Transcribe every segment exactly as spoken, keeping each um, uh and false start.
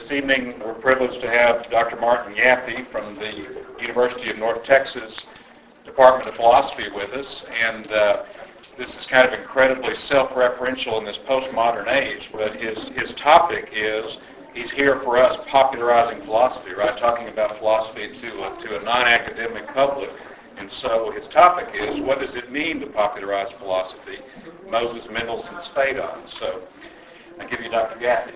This evening we're privileged to have Doctor Martin Yaffe from the University of North Texas Department of Philosophy with us, and uh, this is kind of incredibly self-referential in this postmodern age, but his, his topic is, he's here for us popularizing philosophy, right, talking about philosophy to a, to a non-academic public. And so his topic is, what does it mean to popularize philosophy? Moses Mendelssohn's Phaedon. So I give you Doctor Yaffe.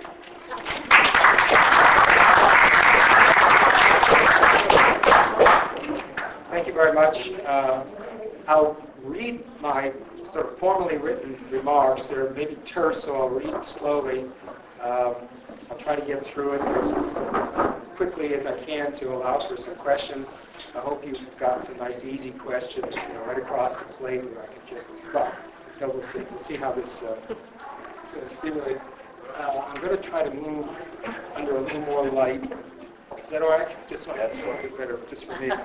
Thank you very much. Uh, I'll read my sort of formally written remarks. They're maybe terse, so I'll read slowly. Um, I'll try to get through it as quickly as I can to allow for some questions. I hope you've got some nice, easy questions, you know, right across the plate where I can just, well, we'll see, we'll see how this uh, stimulates. Uh, I'm going to try to move under a little more light. Is that all right? Just so that's a little bit better, just for me.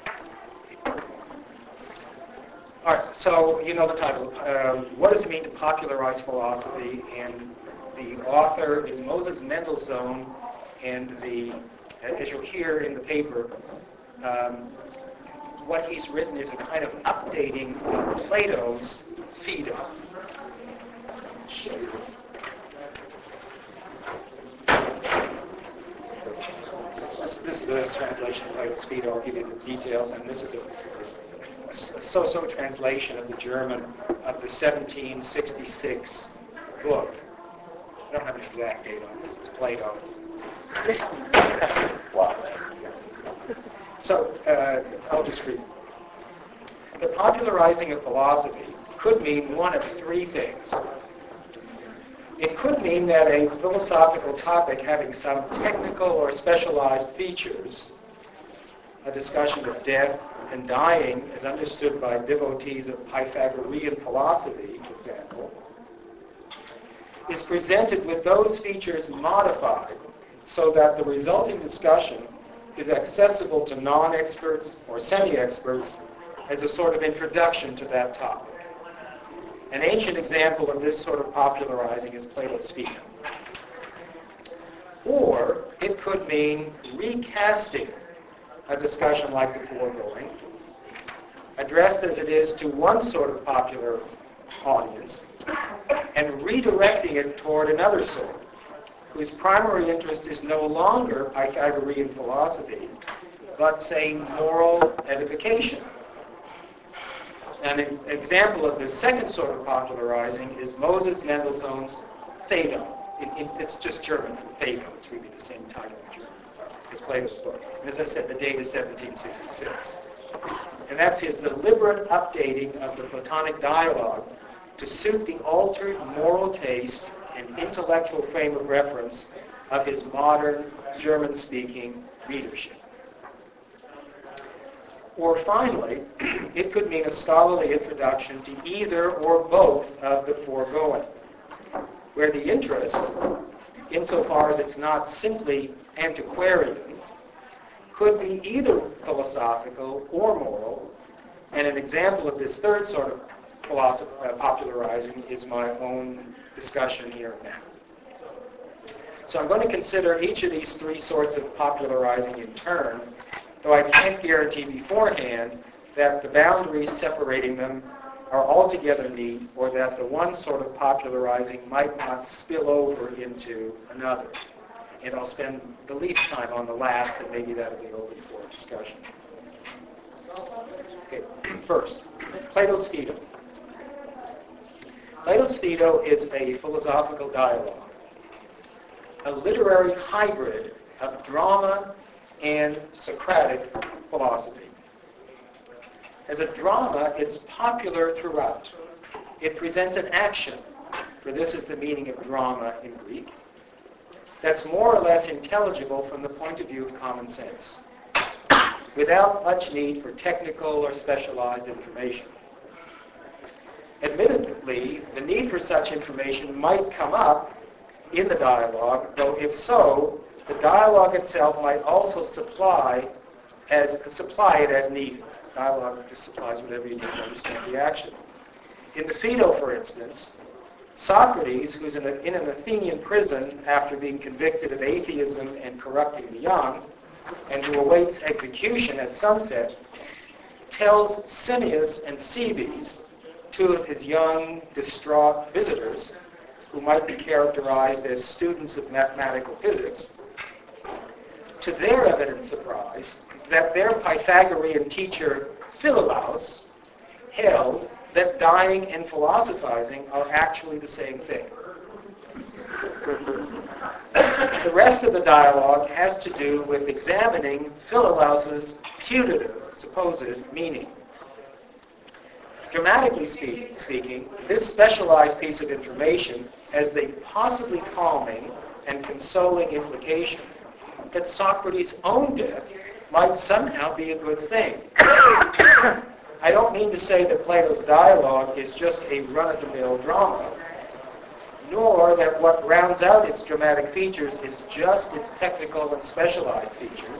All right, so you know the title. Um, what does it mean to popularize philosophy? And the author is Moses Mendelssohn, and the, as you'll hear in the paper, um, what he's written is a kind of updating of Plato's Phaedon. This, this is the translation of Plato's Phaedon. I'll give you the details, and this is a a so-so translation of the German of the seventeen sixty-six book. I don't have an exact date on this. It's Plato. Wow. So uh, I'll just read. The popularizing of philosophy could mean one of three things. It could mean that a philosophical topic having some technical or specialized features, a discussion of death and dying as understood by devotees of Pythagorean philosophy, for example, is presented with those features modified so that the resulting discussion is accessible to non-experts or semi-experts as a sort of introduction to that topic. An ancient example of this sort of popularizing is Plato's Phaedon. Or it could mean recasting a discussion like the foregoing, addressed as it is to one sort of popular audience, and redirecting it toward another sort, whose primary interest is no longer Pythagorean philosophy, but, say, moral edification. An example of this second sort of popularizing is Moses Mendelssohn's Phaedon. It, it, it's just German, Phaedon. It's really the same title in German as Plato's book. And as I said, the date is seventeen sixty-six. And that's his deliberate updating of the Platonic dialogue to suit the altered moral taste and intellectual frame of reference of his modern German-speaking readership. Or finally, it could mean a scholarly introduction to either or both of the foregoing, where the interest, insofar as it's not simply antiquarian, could be either philosophical or moral, and an example of this third sort of philosophy, uh, popularizing is my own discussion here and now. So I'm going to consider each of these three sorts of popularizing in turn, though I can't guarantee beforehand that the boundaries separating them are altogether neat, or that the one sort of popularizing might not spill over into another. And I'll spend the least time on the last, and maybe that'll be open for discussion. Okay, first, Plato's Phaedon. Plato's Phaedon is a philosophical dialogue, a literary hybrid of drama and Socratic philosophy. As a drama, it's popular throughout. It presents an action, for this is the meaning of drama in Greek, that's more or less intelligible from the point of view of common sense, without much need for technical or specialized information. Admittedly, the need for such information might come up in the dialogue, though if so, the dialogue itself might also supply as supply it as needed. Dialogue just supplies whatever you need to understand the action. In the Phaedo, for instance, Socrates, who's in, a, in an Athenian prison after being convicted of atheism and corrupting the young, and who awaits execution at sunset, tells Simmias and Cebes, two of his young, distraught visitors, who might be characterized as students of mathematical physics, to their evident surprise, that their Pythagorean teacher, Philolaus, held that dying and philosophizing are actually the same thing. The rest of the dialogue has to do with examining Philolaus's putative, supposed meaning. Dramatically speak, speaking, this specialized piece of information has the possibly calming and consoling implication that Socrates' own death might somehow be a good thing. I don't mean to say that Plato's dialogue is just a run-of-the-mill drama, nor that what rounds out its dramatic features is just its technical and specialized features,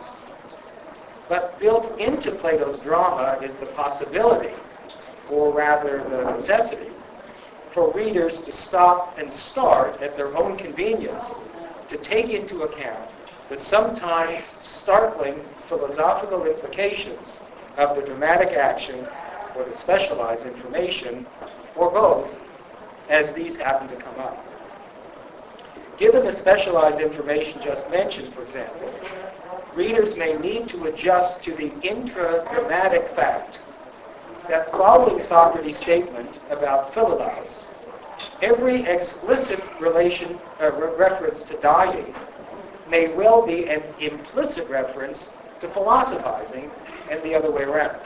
but built into Plato's drama is the possibility, or rather the necessity, for readers to stop and start at their own convenience to take into account the sometimes startling philosophical implications of the dramatic action or the specialized information, or both, as these happen to come up. Given the specialized information just mentioned, for example, readers may need to adjust to the intra-dramatic fact that following Socrates' statement about Philolaus, every explicit relation, uh, re- reference to dying may well be an implicit reference to philosophizing and the other way around.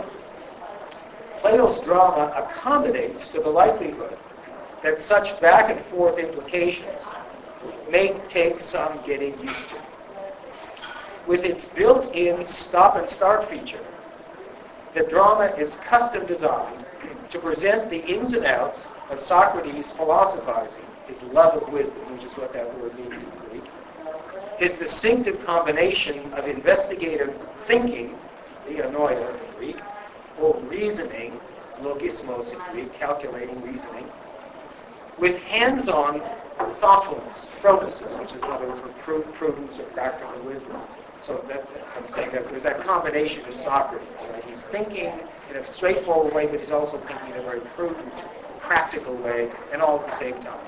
Plato's drama accommodates to the likelihood that such back and forth implications may take some getting used to. With its built-in stop and start feature, the drama is custom designed to present the ins and outs of Socrates' philosophizing, his love of wisdom, which is what that word means in Greek, his distinctive combination of investigative thinking, dianoia in Greek, or reasoning, logismos in Greek, calculating reasoning, with hands-on thoughtfulness, phronesis, which is another word for prudence or practical wisdom. So that, I'm saying that there's that combination in Socrates. Right? He's thinking in a straightforward way, but he's also thinking in a very prudent, practical way, and all at the same time.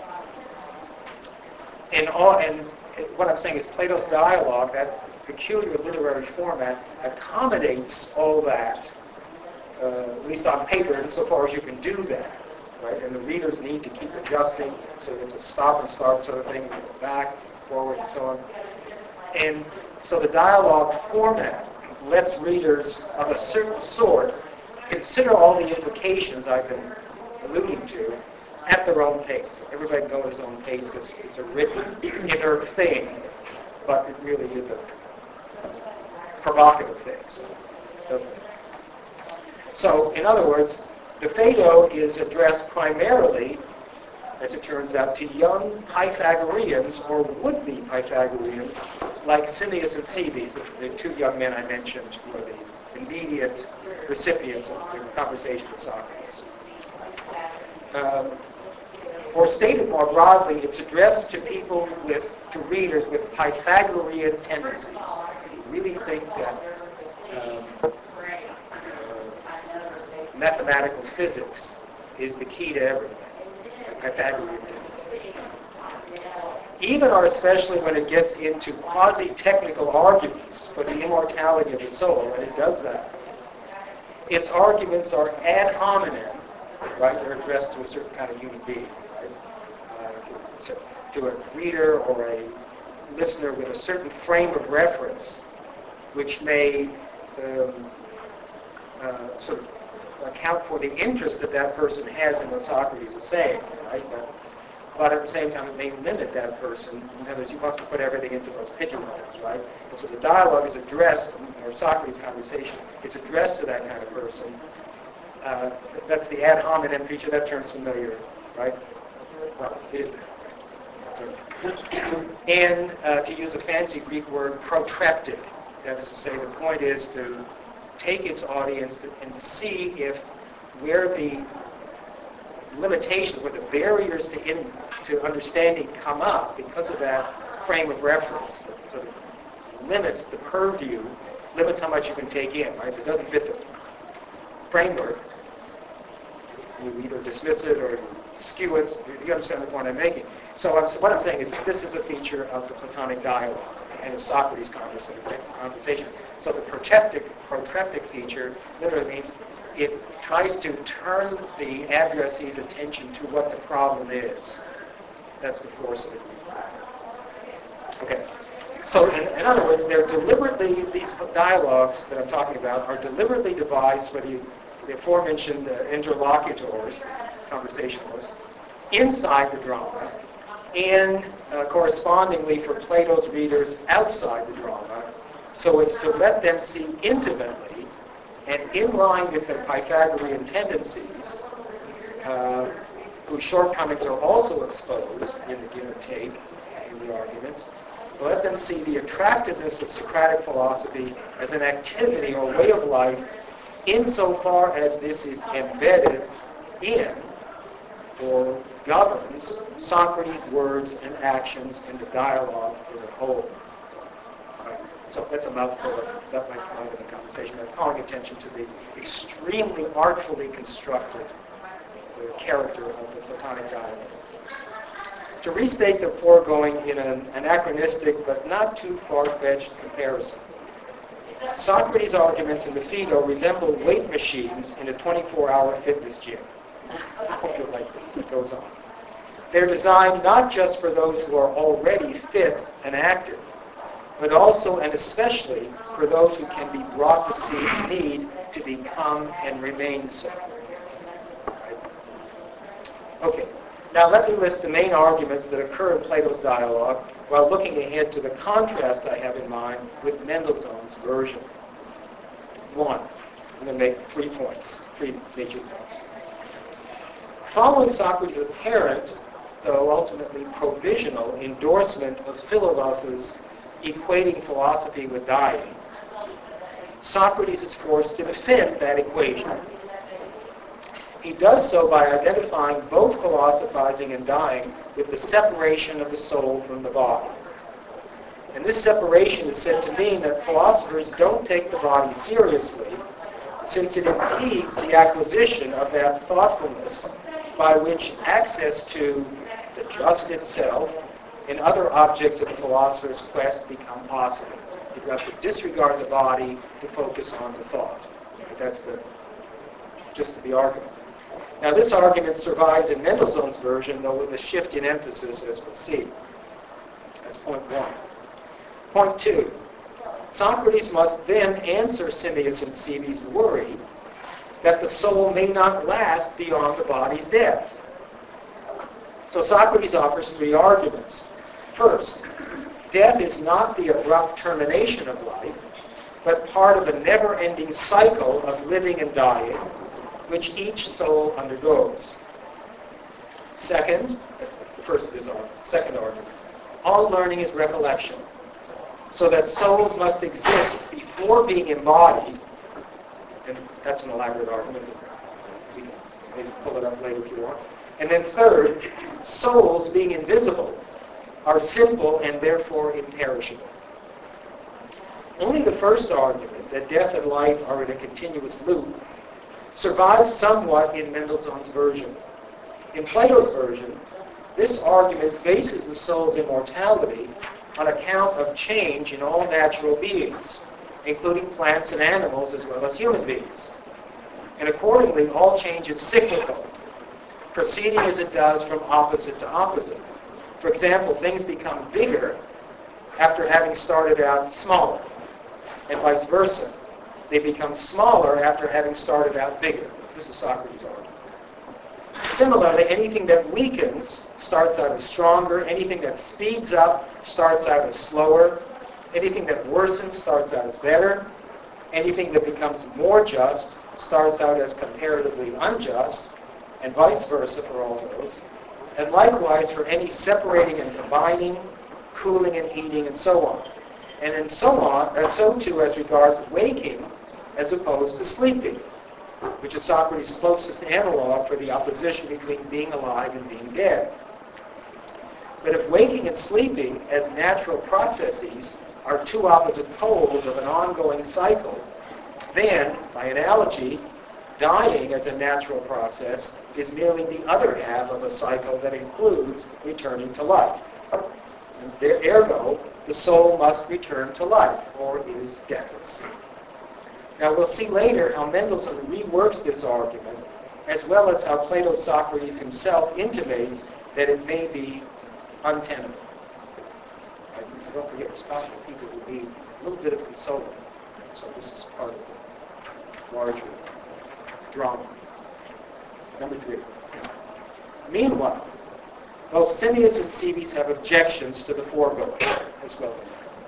And, all, and what I'm saying is Plato's dialogue, that peculiar literary format, accommodates all that, uh, at least on paper, insofar as you can do that. Right? And the readers need to keep adjusting, so it's a stop and start sort of thing, you go back, forward, and so on. And so the dialogue format lets readers of a certain sort consider all the implications I've been alluding to at their own pace. Everybody can go at his own pace because it's a written, inner thing, but it really is a provocative thing, so doesn't it? So, in other words, the Phaedo is addressed primarily, as it turns out, to young Pythagoreans or would-be Pythagoreans like Simmias and Cebes, the, the two young men I mentioned who are the immediate recipients of the conversation with Socrates. Um, or stated more broadly, it's addressed to people with, to readers with Pythagorean tendencies, who really think that um, uh, mathematical physics is the key to everything. Pythagorean tendencies. Even or especially when it gets into quasi-technical arguments for the immortality of the soul, and it does that, its arguments are ad hominem, right? They're addressed to a certain kind of human being, right? Uh, so to a reader or a listener with a certain frame of reference, which may um, uh, sort of account for the interest that that person has in what Socrates is saying, right? But, but at the same time, it may limit that person. In other words, he wants to put everything into those pigeonholes, right? And so the dialogue is addressed, or Socrates' conversation is addressed to that kind of person. Uh, that's the ad hominem feature. That term's familiar, right? Well, it is that. And uh, to use a fancy Greek word, protracted. That is to say, the point is to take its audience to, and see if where the limitations, where the barriers to, in, to understanding come up because of that frame of reference that sort of limits the purview, limits how much you can take in, right? If it doesn't fit the framework, you either dismiss it or you skew it. You understand the point I'm making. So I'm, what I'm saying is that this is a feature of the Platonic dialogue and of Socrates' conversations. So the protreptic, protreptic feature literally means it tries to turn the addressee's attention to what the problem is. That's the force of it. Okay. So in, in other words, they're deliberately, these dialogues that I'm talking about are deliberately devised for the, the aforementioned uh, interlocutors, conversationalists, inside the drama, and uh, correspondingly for Plato's readers outside the drama, so as to let them see intimately and in line with their Pythagorean tendencies, uh, whose shortcomings are also exposed in the give and take in the arguments, let them see the attractiveness of Socratic philosophy as an activity or way of life insofar as this is embedded in or governs Socrates' words and actions in the dialogue as a whole. Right. So that's a mouthful of that might come out in the conversation. I'm calling attention to the extremely artfully constructed uh, character of the Platonic dialogue. To restate the foregoing in an anachronistic but not too far-fetched comparison, Socrates' arguments in the Phaedo resemble weight machines in a twenty-four hour fitness gym. I hope you like this. It goes on. They're designed not just for those who are already fit and active, but also and especially for those who can be brought to see the need to become and remain so. Right? Okay. Now let me list the main arguments that occur in Plato's dialogue while looking ahead to the contrast I have in mind with Mendelssohn's version. One, I'm going to make three points, three major points. Following Socrates' apparent, though ultimately provisional, endorsement of Philolaus's equating philosophy with dying, Socrates is forced to defend that equation. He does so by identifying both philosophizing and dying with the separation of the soul from the body. And this separation is said to mean that philosophers don't take the body seriously, since it impedes the acquisition of that thoughtfulness by which access to the just itself and other objects of the philosopher's quest become possible. You've got to disregard the body to focus on the thought. That's the gist of the argument. Now this argument survives in Mendelssohn's version, though with a shift in emphasis, as we'll see. That's point one. Point two. Socrates must then answer Simmias and Cebes' worry that the soul may not last beyond the body's death. So Socrates offers three arguments. First, death is not the abrupt termination of life, but part of a never-ending cycle of living and dying, which each soul undergoes. Second, that's the first of his argument. Second argument, all learning is recollection, so that souls must exist before being embodied, and that's an elaborate argument. We can maybe pull it up later if you want. And then third, souls being invisible are simple and therefore imperishable. Only the first argument, that death and life are in a continuous loop, survives somewhat in Mendelssohn's version. In Plato's version, this argument bases the soul's immortality on account of change in all natural beings, including plants and animals as well as human beings. And accordingly, all change is cyclical, proceeding as it does from opposite to opposite. For example, things become bigger after having started out smaller, and vice versa. They become smaller after having started out bigger. This is Socrates' argument. Similarly, anything that weakens starts out as stronger. Anything that speeds up starts out as slower. Anything that worsens starts out as better. Anything that becomes more just starts out as comparatively unjust, and vice versa for all those. And likewise for any separating and combining, cooling and heating, and so on. And then so on, and so too as regards waking as opposed to sleeping. which is Socrates' closest analog for the opposition between being alive and being dead. But if waking and sleeping as natural processes are two opposite poles of an ongoing cycle, then, by analogy, dying as a natural process is merely the other half of a cycle that includes returning to life. And there, ergo, the soul must return to life, or is deathless. Now we'll see later how Mendelssohn reworks this argument, as well as how Plato's Socrates himself intimates that it may be untenable. And don't forget, Stockton people would be a little bit of consoling. So this is part of the larger drama. Number three. Meanwhile, both Simmias and Cebes have objections to the foregoing as well.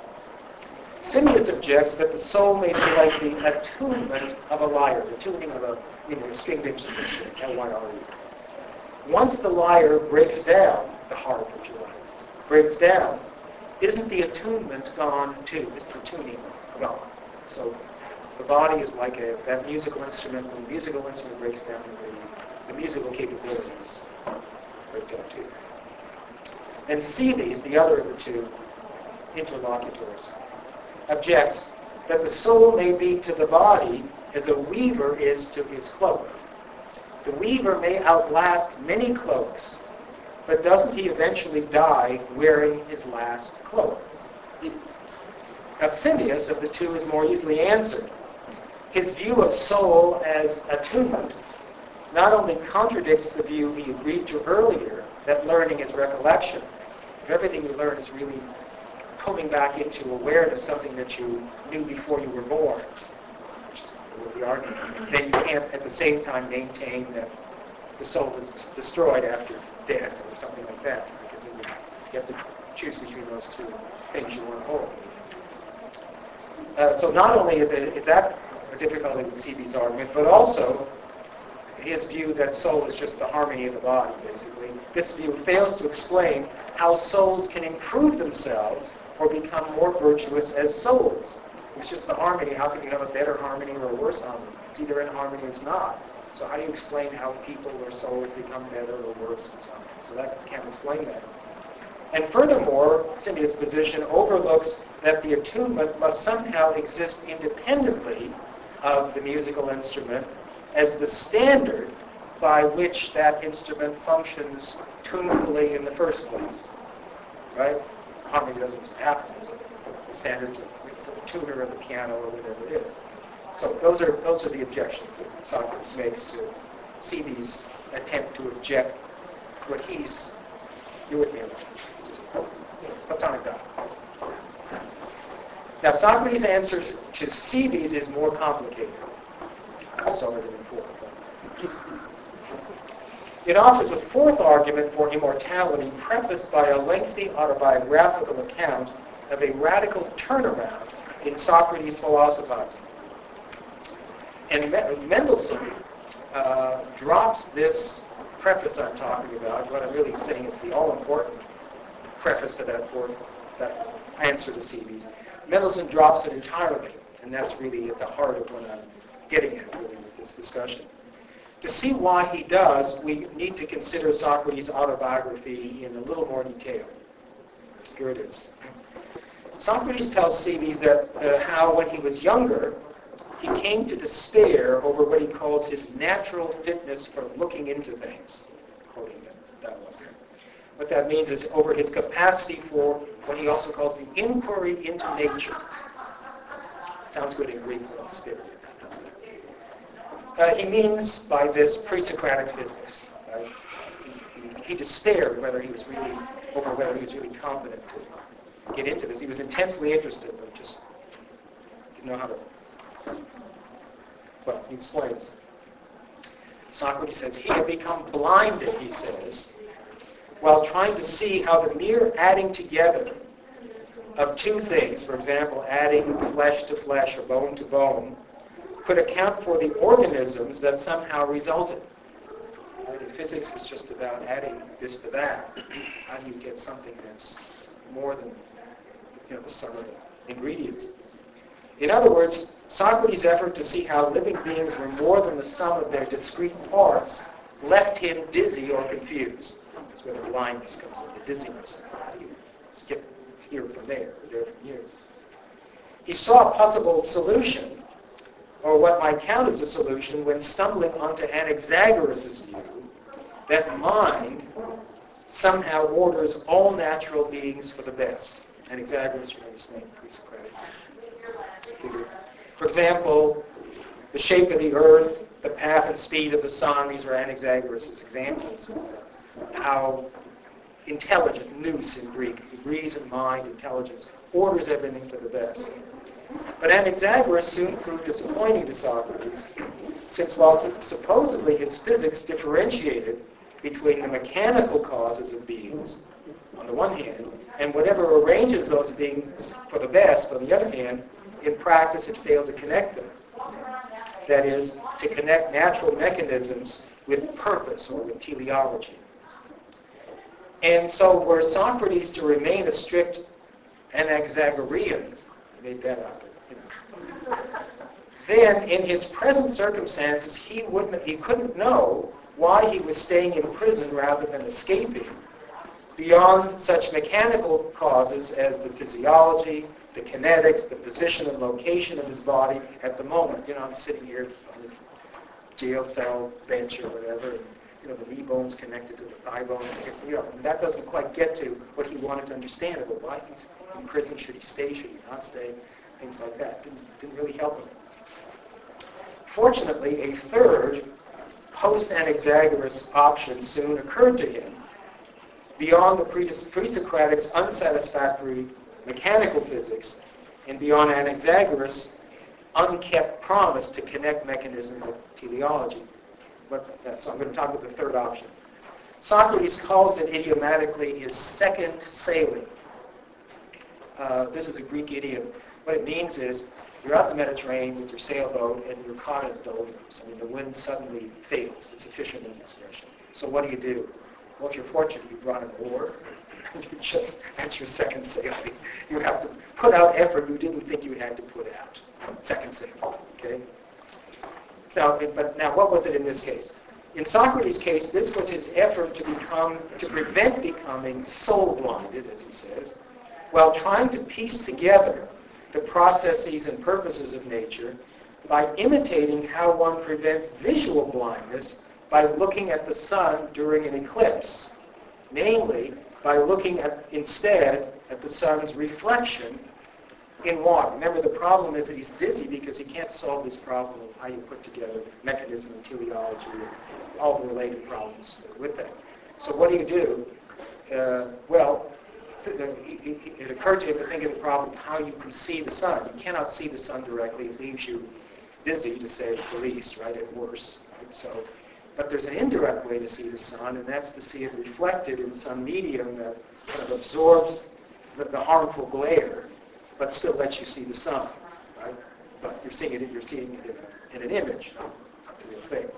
Simmias objects that the soul may be like the attunement of a lyre, the tuning of a you know, stringed instrument, L Y R E. Once the lyre breaks down, the harp, if you like, breaks down, isn't the attunement gone too? Is the tuning gone? So the body is like a, that musical instrument. When the musical instrument breaks down, the, the musical capabilities break down too. And Cebes, the other of the two interlocutors, objects that the soul may be to the body as a weaver is to his cloak. The weaver may outlast many cloaks, but doesn't he eventually die wearing his last cloak? Now, Simmias of the two is more easily answered. His view of soul as attunement not only contradicts the view he agreed to earlier, that learning is recollection. If everything you learn is really coming back into awareness, something that you knew before you were born, which is the argument, then you can't at the same time maintain that the soul is destroyed after death or something like that, because then you have to choose between those two things you want to hold. Uh, so not only is that a difficulty with Cebes' argument, but also his view that soul is just the harmony of the body, basically. This view fails to explain how souls can improve themselves or become more virtuous as souls. It's just the harmony. How can you have a better harmony or a worse harmony? It's either in harmony or it's not. So how do you explain how people or souls become better or worse and so on? So that can't explain that. And furthermore, Simmias' position overlooks that the attunement must somehow exist independently of the musical instrument as the standard by which that instrument functions tunably in the first place. Right? Harmony doesn't just happen. There's a standard to the tuner of the piano or whatever it is. So those are those are the objections that Socrates makes to Cebes' attempt to object what he's doing here. It's just Platonic doctrine. Now Socrates' answer to Cebes is more complicated. Also very important. It offers a fourth argument for immortality prefaced by a lengthy autobiographical account of a radical turnaround in Socrates' philosophizing. And Mendelssohn uh, drops this preface I'm talking about. What I'm really saying is the all-important preface to that fourth that answer to Cebes. Mendelssohn drops it entirely, and that's really at the heart of what I'm getting at really with this discussion. To see why he does, we need to consider Socrates' autobiography in a little more detail. Here it is. Socrates tells Cebes that uh, how when he was younger, he came to despair over what he calls his natural fitness for looking into things, quoting that one. What that means is over his capacity for what he also calls the inquiry into nature. Sounds good in Greek, but spirit. Uh, he means by this pre-Socratic physics. Right? He, he, he despaired whether he was really, over whether he was really competent to get into this. He was intensely interested, but just didn't know how to. Well, he explains. Socrates says, he had become blinded, he says, while trying to see how the mere adding together of two things, for example, adding flesh to flesh or bone to bone, could account for the organisms that somehow resulted. Right? In physics, it's just about adding this to that. How do you get something that's more than you know, the sum of the ingredients? In other words, Socrates' effort to see how living beings were more than the sum of their discrete parts left him dizzy or confused. That's where the blindness comes in, the dizziness. You skip here from there, there from here. He saw a possible solution, or what might count as a solution, when stumbling onto Anaxagoras' view that mind somehow orders all natural beings for the best. Anaxagoras, remember his name, pre-Socratic figure. For example, the shape of the earth, the path and speed of the sun, these are Anaxagoras' examples of how intelligent, nous in Greek, reason, mind, intelligence, orders everything for the best. But Anaxagoras soon proved disappointing to Socrates, since while supposedly his physics differentiated between the mechanical causes of beings, on the one hand, and whatever arranges those beings for the best, on the other hand, in practice it failed to connect them. That is, to connect natural mechanisms with purpose or with teleology. And so were Socrates to remain a strict Anaxagorean, I made that up, you know, then in his present circumstances he wouldn't, he couldn't know why he was staying in prison rather than escaping beyond such mechanical causes as the physiology, the kinetics, the position and location of his body at the moment. You know, I'm sitting here on the jail cell bench or whatever, and, you know, the knee bone's connected to the thigh bone. You know, and that doesn't quite get to what he wanted to understand about why he's in prison. Should he stay? Should he not stay? Things like that. Didn't, didn't really help him. Fortunately, a third post-Anaxagoras option soon occurred to him beyond the pre-Socratic's unsatisfactory mechanical physics and beyond Anaxagoras' unkept promise to connect mechanism with teleology. But, so I'm going to talk about the third option. Socrates calls it idiomatically his second sailing. Uh, this is a Greek idiom. What it means is you're out in the Mediterranean with your sailboat and you're caught in doldrums. I mean, the wind suddenly fails. It's a fisherman's expression. So what do you do? Well, if you're fortunate, you brought an oar. You just, that's your second sailing. You have to put out effort you didn't think you had to put out. Second sailing, okay? So, but now what was it in this case? In Socrates' case, this was his effort to become, to prevent becoming soul-blinded, as he says, while trying to piece together the processes and purposes of nature by imitating how one prevents visual blindness by looking at the sun during an eclipse, namely by looking at, instead at the sun's reflection in water. Remember, the problem is that he's dizzy because he can't solve this problem of how you put together mechanism and teleology and all the related problems with that. So what do you do? Uh, well, it occurred to him to think of the problem of how you can see the sun. You cannot see the sun directly. It leaves you dizzy, to say the least, right, at worst. So, but there's an indirect way to see the sun, and that's to see it reflected in some medium that kind of absorbs the, the harmful glare, but still lets you see the sun, right? But you're seeing it, you're seeing it in, in an image, not, not the real thing.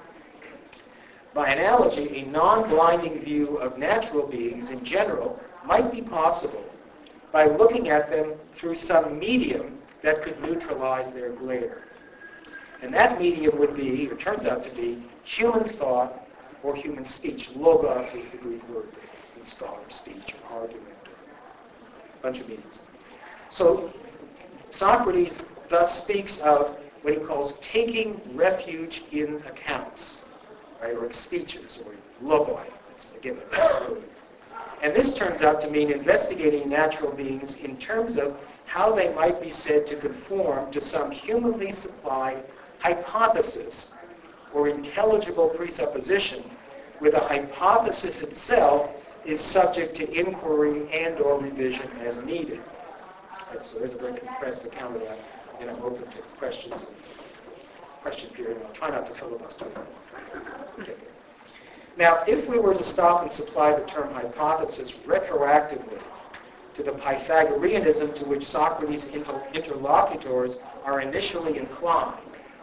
By analogy, a non-blinding view of natural beings in general might be possible by looking at them through some medium that could neutralize their glare. And that medium would be, or turns out to be, human thought or human speech. Logos is the Greek word in scholar speech or argument, or a bunch of meanings. So Socrates thus speaks of what he calls taking refuge in accounts, right, or in speeches, or logoi. That's, again, that's the word. And this turns out to mean investigating natural beings in terms of how they might be said to conform to some humanly supplied hypothesis or intelligible presupposition, where the hypothesis itself is subject to inquiry and or revision as needed. Okay, so there's a very compressed account of that, and I'm open to questions and question period. I'll try not to filibuster. Okay. Now, if we were to stop and supply the term hypothesis retroactively to the Pythagoreanism to which Socrates' inter- interlocutors are initially inclined,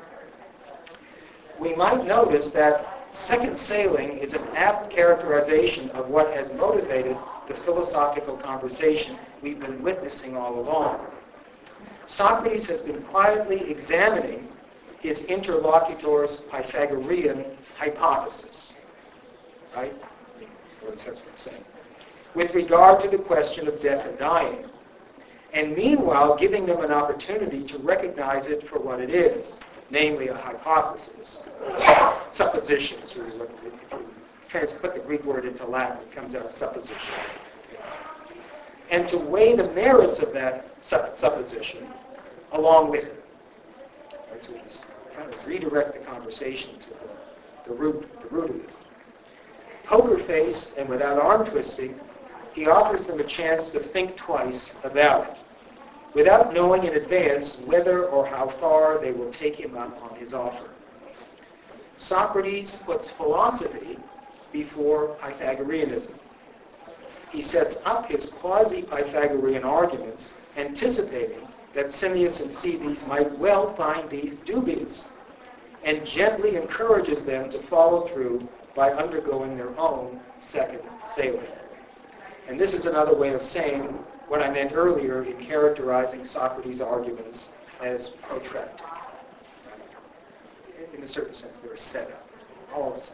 we might notice that second sailing is an apt characterization of what has motivated the philosophical conversation we've been witnessing all along. Socrates has been quietly examining his interlocutor's Pythagorean hypothesis, right? That's what I'm saying. With regard to the question of death and dying, and meanwhile giving them an opportunity to recognize it for what it is, namely a hypothesis. Suppositions, or if you transput the Greek word into Latin, it comes out supposition. And to weigh the merits of that supposition along with it. Right, so he's trying to redirect the conversation to the, the root, the root of it. Poker face and without arm twisting, he offers them a chance to think twice about it, without knowing in advance whether or how far they will take him up on his offer. Socrates puts philosophy before Pythagoreanism. He sets up his quasi-Pythagorean arguments, anticipating that Simmias and Cebes might well find these dubious, and gently encourages them to follow through by undergoing their own second sailing. And this is another way of saying what I meant earlier in characterizing Socrates' arguments as protracted. In a certain sense, they're a setup, all the same.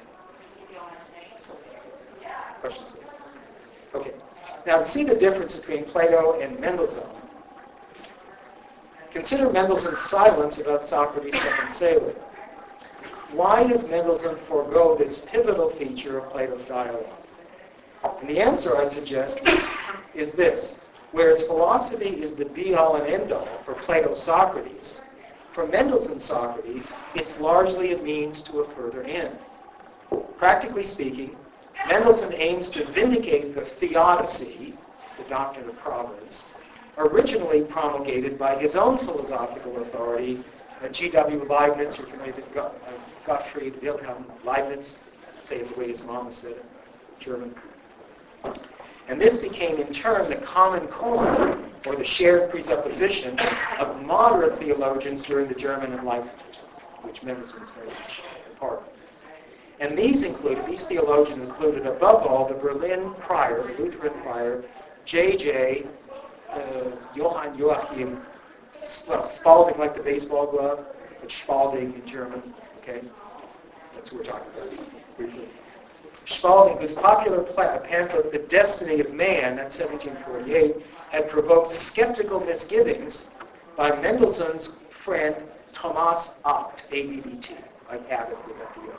Questions? Okay. Now, to see the difference between Plato and Mendelssohn, consider Mendelssohn's silence about Socrates' second sailing. Why does Mendelssohn forego this pivotal feature of Plato's dialogue? And the answer, I suggest, is, is this. Whereas philosophy is the be-all and end-all for Plato's Socrates, for Mendelssohn's Socrates, it's largely a means to a further end. Practically speaking, Mendelssohn aims to vindicate the theodicy, the doctrine of providence, originally promulgated by his own philosophical authority, uh, G W Leibniz, you're familiar with uh, Gottfried Wilhelm Leibniz, say it the way his mama said it, German. And this became in turn the common core, or the shared presupposition, of moderate theologians during the German Enlightenment, which Mendelssohn is very much a part of. And these included, these theologians included, above all, the Berlin prior, the Lutheran prior, J J Uh, Johann Joachim, well, Spalding, like the baseball glove, but Spalding in German, okay? That's what we're talking about briefly. Spalding, whose popular pamphlet, The Destiny of Man, that's seventeen forty-eight, had provoked skeptical misgivings by Mendelssohn's friend Thomas Abt, A B B T, like Abbott with F D O.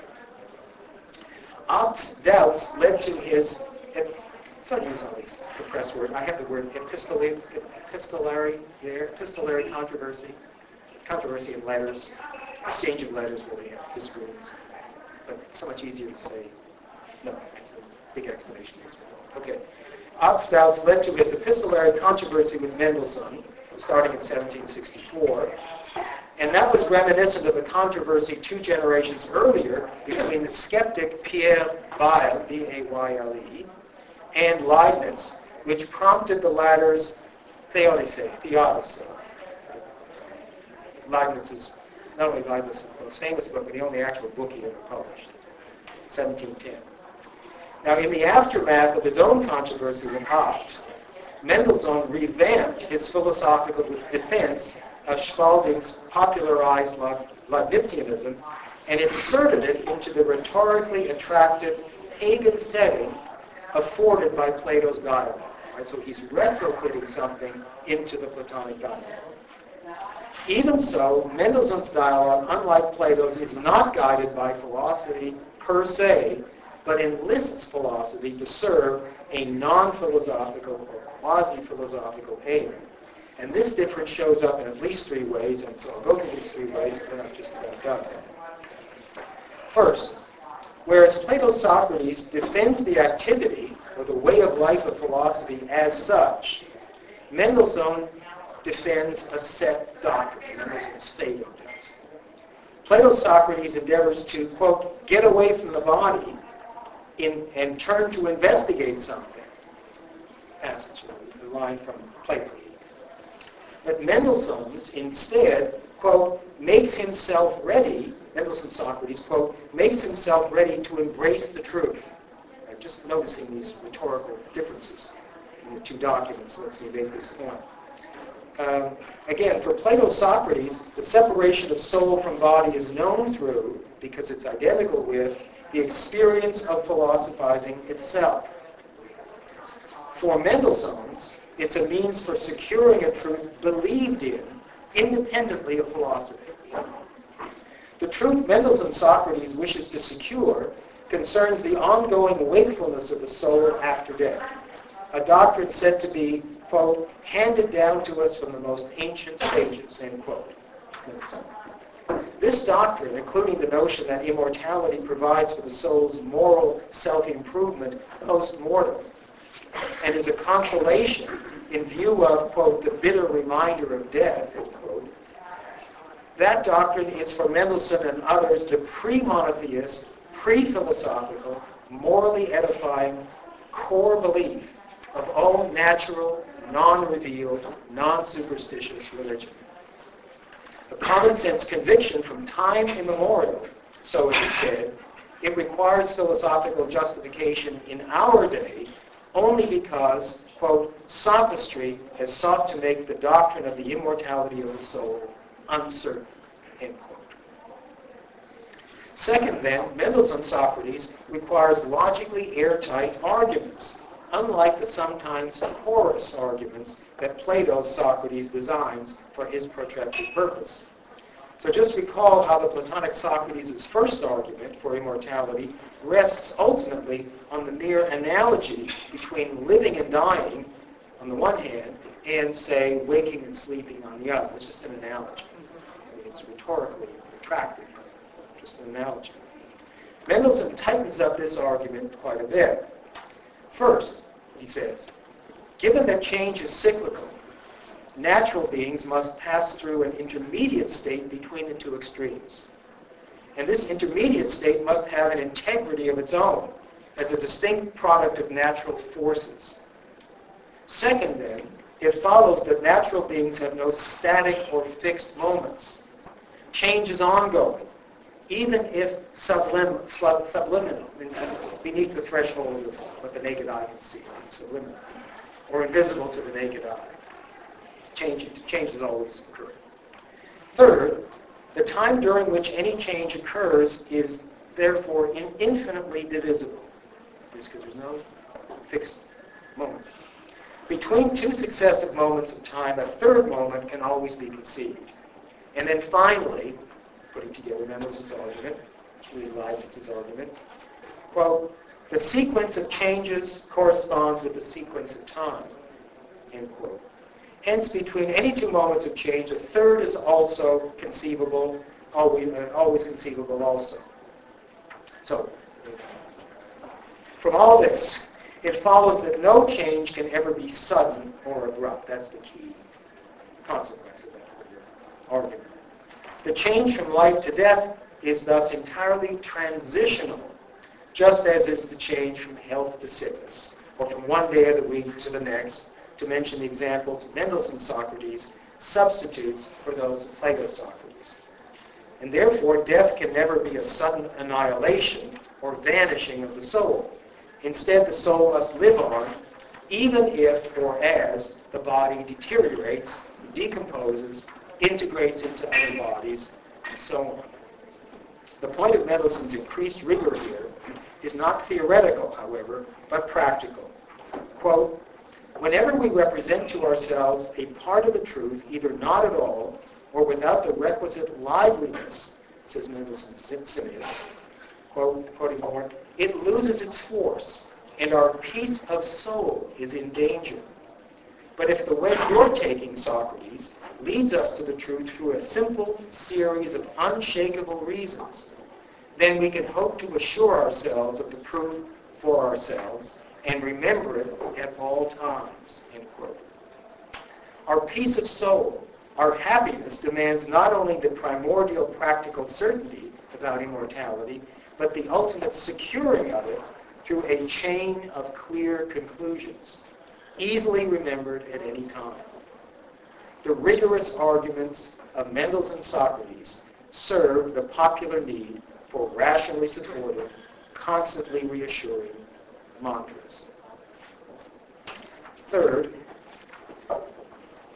Abt's doubts led to his, sorry to use all these compressed words, I have the word epistolary, epistolary there, epistolary controversy, controversy in letters, exchange of letters where they have disagreements. But it's so much easier to say, no, it's a big explanation. Okay. Abt's doubts led to his epistolary controversy with Mendelssohn, starting in seventeen sixty-four. And that was reminiscent of the controversy two generations earlier between the skeptic Pierre Bayle, B A Y L E, and Leibniz, which prompted the latter's theodicy, theodicy. Leibniz's, not only Leibniz's most famous book, but the only actual book he ever published, seventeen ten. Now, in the aftermath of his own controversy with Abt, Mendelssohn revamped his philosophical defense of Spalding's popularized Leibnizianism and inserted it into the rhetorically attractive pagan setting afforded by Plato's dialogue. Right? So he's retrofitting something into the Platonic dialogue. Even so, Mendelssohn's dialogue, unlike Plato's, is not guided by philosophy per se, but enlists philosophy to serve a non-philosophical or quasi-philosophical aim. And this difference shows up in at least three ways, and so I'll go through these three ways, and then I'm just about done. First, whereas Plato's Socrates defends the activity or the way of life of philosophy as such, Mendelssohn defends a set doctrine. Mendelssohn's Phaedo does. Plato's Socrates endeavors to, quote, get away from the body in, and turn to investigate something. Passage, the line from Plato. But Mendelssohn's instead, quote, makes himself ready, Mendelssohn's Socrates, quote, makes himself ready to embrace the truth. I'm just noticing these rhetorical differences in the two documents lets me make this point. Um, Again, for Plato's Socrates, the separation of soul from body is known through, because it's identical with, the experience of philosophizing itself. For Mendelssohn's, it's a means for securing a truth believed in, independently of philosophy. The truth Mendelssohn Socrates wishes to secure concerns the ongoing wakefulness of the soul after death, a doctrine said to be, quote, handed down to us from the most ancient sages, end quote. This doctrine, including the notion that immortality provides for the soul's moral self-improvement post-mortem, and is a consolation in view of, quote, the bitter reminder of death, end quote, that doctrine is for Mendelssohn and others the pre-monotheist, pre-philosophical, morally edifying core belief of all natural, non-revealed, non-superstitious religion. A common-sense conviction from time immemorial, so it is said, it requires philosophical justification in our day only because, quote, sophistry has sought to make the doctrine of the immortality of the soul uncertain, end quote. Second, then, Mendelssohn's Socrates requires logically airtight arguments, unlike the sometimes porous arguments that Plato's Socrates designs for his protracted purpose. So just recall how the Platonic Socrates' first argument for immortality rests ultimately on the mere analogy between living and dying on the one hand and, say, waking and sleeping on the other. It's just an analogy. I mean, it's rhetorically attractive, just an analogy. Mendelssohn tightens up this argument quite a bit. First, he says, given that change is cyclical, natural beings must pass through an intermediate state between the two extremes. And this intermediate state must have an integrity of its own as a distinct product of natural forces. Second, then, it follows that natural beings have no static or fixed moments. Change is ongoing, even if sublim- subliminal, beneath the threshold of what the naked eye can see, it's subliminal, or invisible to the naked eye. Change, change is always occurring. Third, the time during which any change occurs is therefore in infinitely divisible, because there's no fixed moment. Between two successive moments of time, a third moment can always be conceived. And then finally, putting together Mendelssohn's argument, Louis Leibniz's argument, quote, the sequence of changes corresponds with the sequence of time, end quote. Hence, between any two moments of change, a third is also conceivable, always, uh, always conceivable also. So, from all this, it follows that no change can ever be sudden or abrupt. That's the key consequence of that argument. The change from life to death is thus entirely transitional, just as is the change from health to sickness, or from one day of the week to the next, to mention the examples of Mendelssohn Socrates, substitutes for those of Plato Socrates. And therefore, death can never be a sudden annihilation or vanishing of the soul. Instead, the soul must live on, even if or as the body deteriorates, decomposes, integrates into other bodies, and so on. The point of Mendelssohn's increased rigor here is not theoretical, however, but practical. Quote, whenever we represent to ourselves a part of the truth, either not at all or without the requisite liveliness, says Mendelssohn Simeus, quote, quoting more, it loses its force, and our peace of soul is in danger. But if the way you're taking, Socrates, leads us to the truth through a simple series of unshakable reasons, then we can hope to assure ourselves of the proof for ourselves and remember it at all times, end quote. Our peace of soul, our happiness, demands not only the primordial practical certainty about immortality, but the ultimate securing of it through a chain of clear conclusions, easily remembered at any time. The rigorous arguments of Mendelssohn Socrates serve the popular need for rationally supported, constantly reassuring mantras. Third,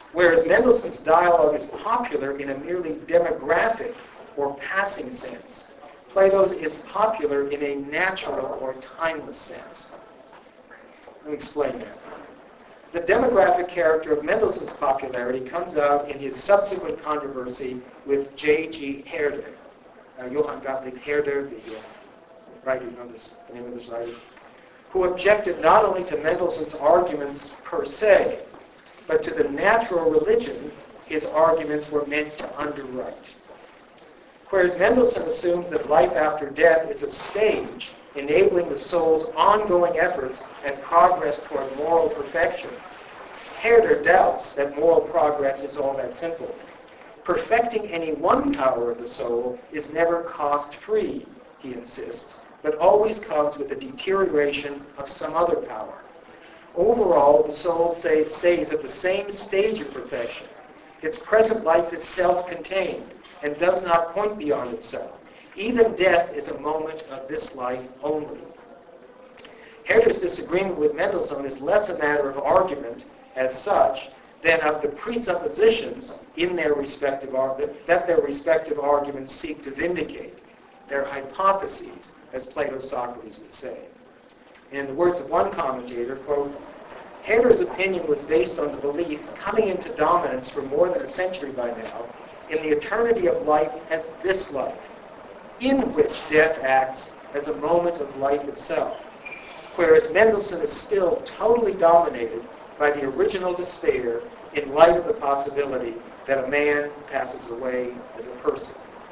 Whereas Mendelssohn's dialogue is popular in a merely demographic or passing sense, Plato's is popular in a natural or timeless sense. Let me explain that. The demographic character of Mendelssohn's popularity comes out in his subsequent controversy with J G Herder. Uh, Johann Gottlieb Herder, the uh, writer, you know this, the name of this writer, who objected not only to Mendelssohn's arguments per se, but to the natural religion his arguments were meant to underwrite. Whereas Mendelssohn assumes that life after death is a stage enabling the soul's ongoing efforts and progress toward moral perfection, Herder doubts that moral progress is all that simple. Perfecting any one power of the soul is never cost-free, he insists, but always comes with the deterioration of some other power. Overall, the soul say, stays at the same stage of perfection. Its present life is self-contained and does not point beyond itself. Even death is a moment of this life only. Herder's disagreement with Mendelssohn is less a matter of argument as such than of the presuppositions in their respective argument that their respective arguments seek to vindicate, their hypotheses, as Plato's Socrates would say. In the words of one commentator, quote, Herder's opinion was based on the belief, coming into dominance for more than a century by now, in the eternity of life as this life, in which death acts as a moment of life itself, whereas Mendelssohn is still totally dominated by the original despair in light of the possibility that a man passes away as a person.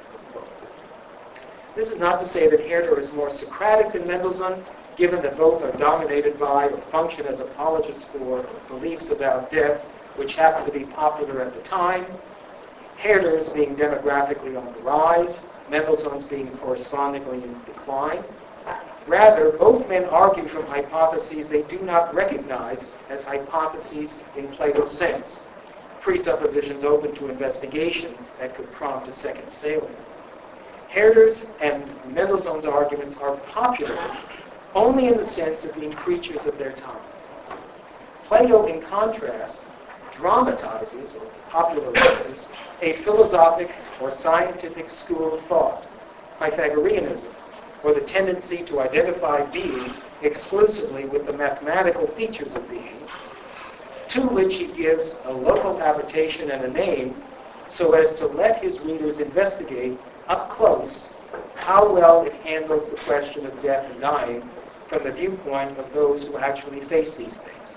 This is not to say that Herder is more Socratic than Mendelssohn, given that both are dominated by or function as apologists for beliefs about death which happen to be popular at the time. Herder's being demographically on the rise, Mendelssohn's being correspondingly in decline. Rather, both men argue from hypotheses they do not recognize as hypotheses in Plato's sense, presuppositions open to investigation that could prompt a second sailing. Herder's and Mendelssohn's arguments are popular only in the sense of being creatures of their time. Plato, in contrast, dramatizes or popularizes a philosophic or scientific school of thought, Pythagoreanism, or the tendency to identify being exclusively with the mathematical features of being, to which he gives a local habitation and a name so as to let his readers investigate up close how well it handles the question of death and dying from the viewpoint of those who actually face these things.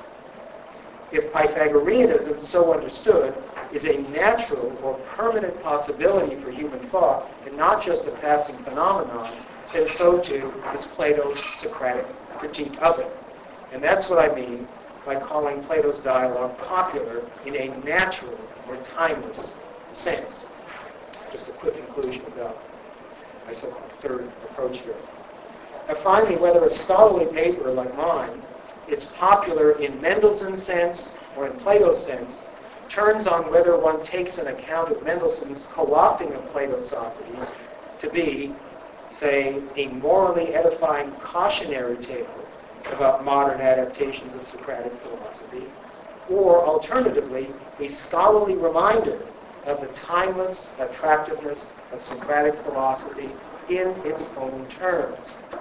If Pythagoreanism, so understood, is a natural or permanent possibility for human thought and not just a passing phenomenon, then so too is Plato's Socratic critique of it. And that's what I mean by calling Plato's dialogue popular in a natural or timeless sense. Just a quick conclusion about my so-called third approach here. Now finally, whether a scholarly paper like mine is popular in Mendelssohn's sense or in Plato's sense turns on whether one takes an account of Mendelssohn's co-opting of Plato's Socrates to be, say, a morally edifying cautionary tale about modern adaptations of Socratic philosophy, or alternatively, a scholarly reminder of the timeless attractiveness of Socratic philosophy in its own terms.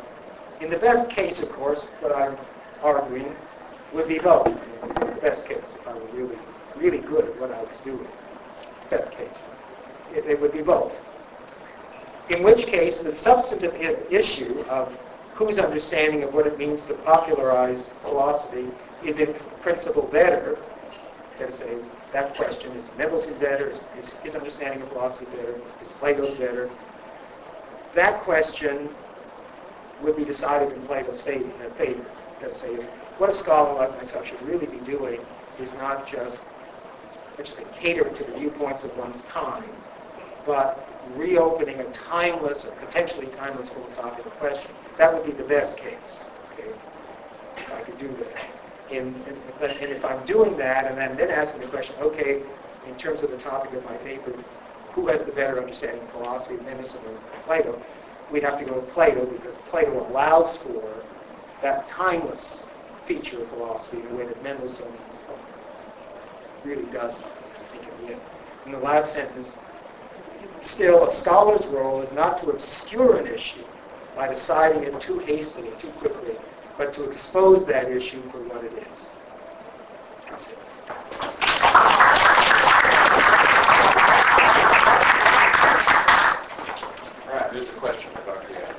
In the best case, of course, what I'm arguing would be both. In the best case, if I were really, really good at what I was doing. Best case. It, it would be both. In which case, the substantive I- issue of whose understanding of what it means to popularize philosophy is in principle better, that is, a, that question is Mendelssohn better, is, is his understanding of philosophy better, is Plato's better? That question would be decided in Plato's favor. favor. That is, say, what a scholar like myself should really be doing is not just, let's just say, cater to the viewpoints of one's time, but reopening a timeless or potentially timeless philosophical question. That would be the best case. Okay? If I could do that. And, and, and if I'm doing that and then, then asking the question, okay, in terms of the topic of my paper, who has the better understanding of philosophy, Mendelssohn or Plato, we'd have to go with Plato because Plato allows for that timeless feature of philosophy in a way that Mendelssohn really doesn't. in the last sentence, still a scholar's role is not to obscure an issue by deciding it too hastily, too quickly, but to expose that issue for what it is. That's it. All right, there's a question for Doctor Yap.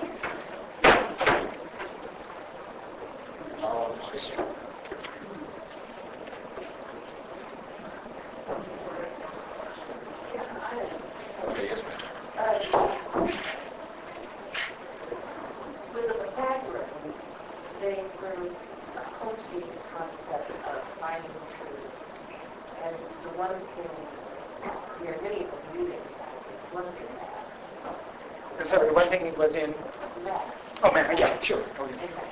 Okay, yes, ma'am. With the Pythagoreans, they were approaching the concept of finding truth. And the one thing we are many of them reading, one thing I'm sorry, the one thing was in... math. Oh, man, yeah, sure. Oh,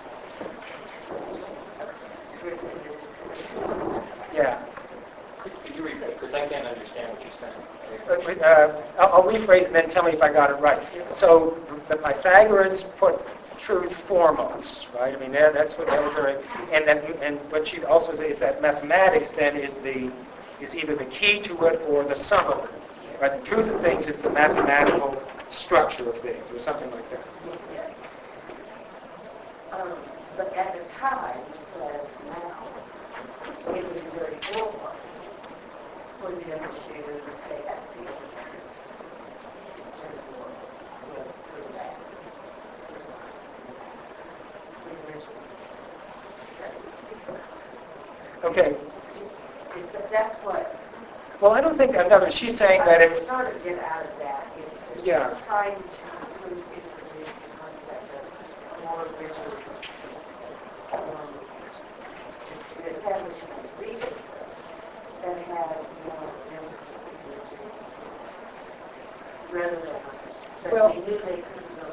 yeah. Yeah. Could could you repeat? Because I can't understand what you're saying. Uh, uh, I'll I'll rephrase and then tell me if I got it right. So the Pythagoreans put truth foremost, right? I mean, that- that's what those are. And then, and what she also says is that mathematics then is the is either the key to it or the sum of it. Right? The truth of things is the mathematical structure of things, or something like that. Yes. Um, but at the time, just as now, it was very forward for the initiator to say that's the only truth. And the world was through that, for science and math, the original studies. Okay. Is that- That's what Well, I don't think another. She's saying that I it. sort of get out of that. Is that Yeah. we're trying to include, introduce the concept of more rigid um, the establishment of reasons that have more realistic rigidity rather than that Well- they knew they couldn't go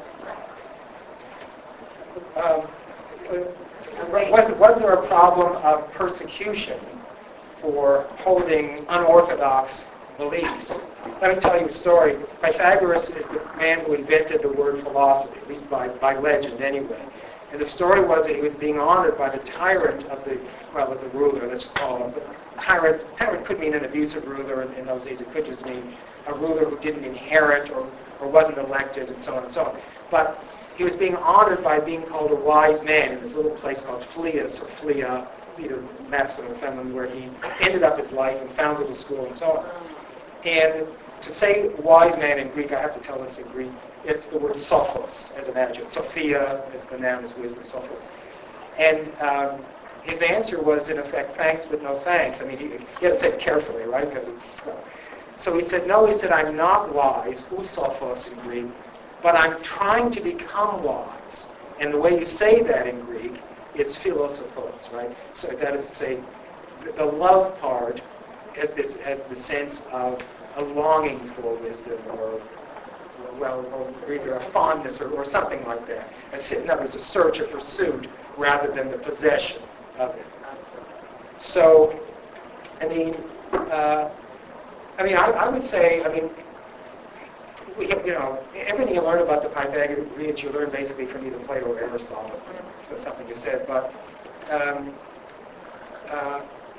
to Um, was, was there a problem of persecution for holding unorthodox beliefs? Let me tell you a story. Pythagoras is the man who invented the word philosophy, at least by, by legend anyway. And the story was that he was being honored by the tyrant of the, well, of the ruler, let's call him. But tyrant, tyrant could mean an abusive ruler in, in those days. It could just mean a ruler who didn't inherit or, or wasn't elected and so on and so on. But he was being honored by being called a wise man in this little place called Phlius or Phlia. It's either masculine or feminine, where he ended up his life and founded a school and so on. And to say wise man in Greek, I have to tell this in Greek, it's the word sophos as an adjective. Sophia is the noun, is wisdom, sophos. And um, his answer was, in effect, thanks but no thanks. I mean, he, he had to say it carefully, right? Because it's, well. So he said, no, he said, I'm not wise, sophos in Greek, but I'm trying to become wise. And the way you say that in Greek is philosophos, right? So that is to say, the, the love part has this has the sense of a longing for wisdom, or well, or either a fondness or, or something like that. In other words, a search, a pursuit, rather than the possession of it. So, I mean, uh, I mean, I, I would say, I mean, we have, you know, everything you learn about the Pythagoreans, you learn basically from either Plato or Aristotle. So that's something you said. But um, uh,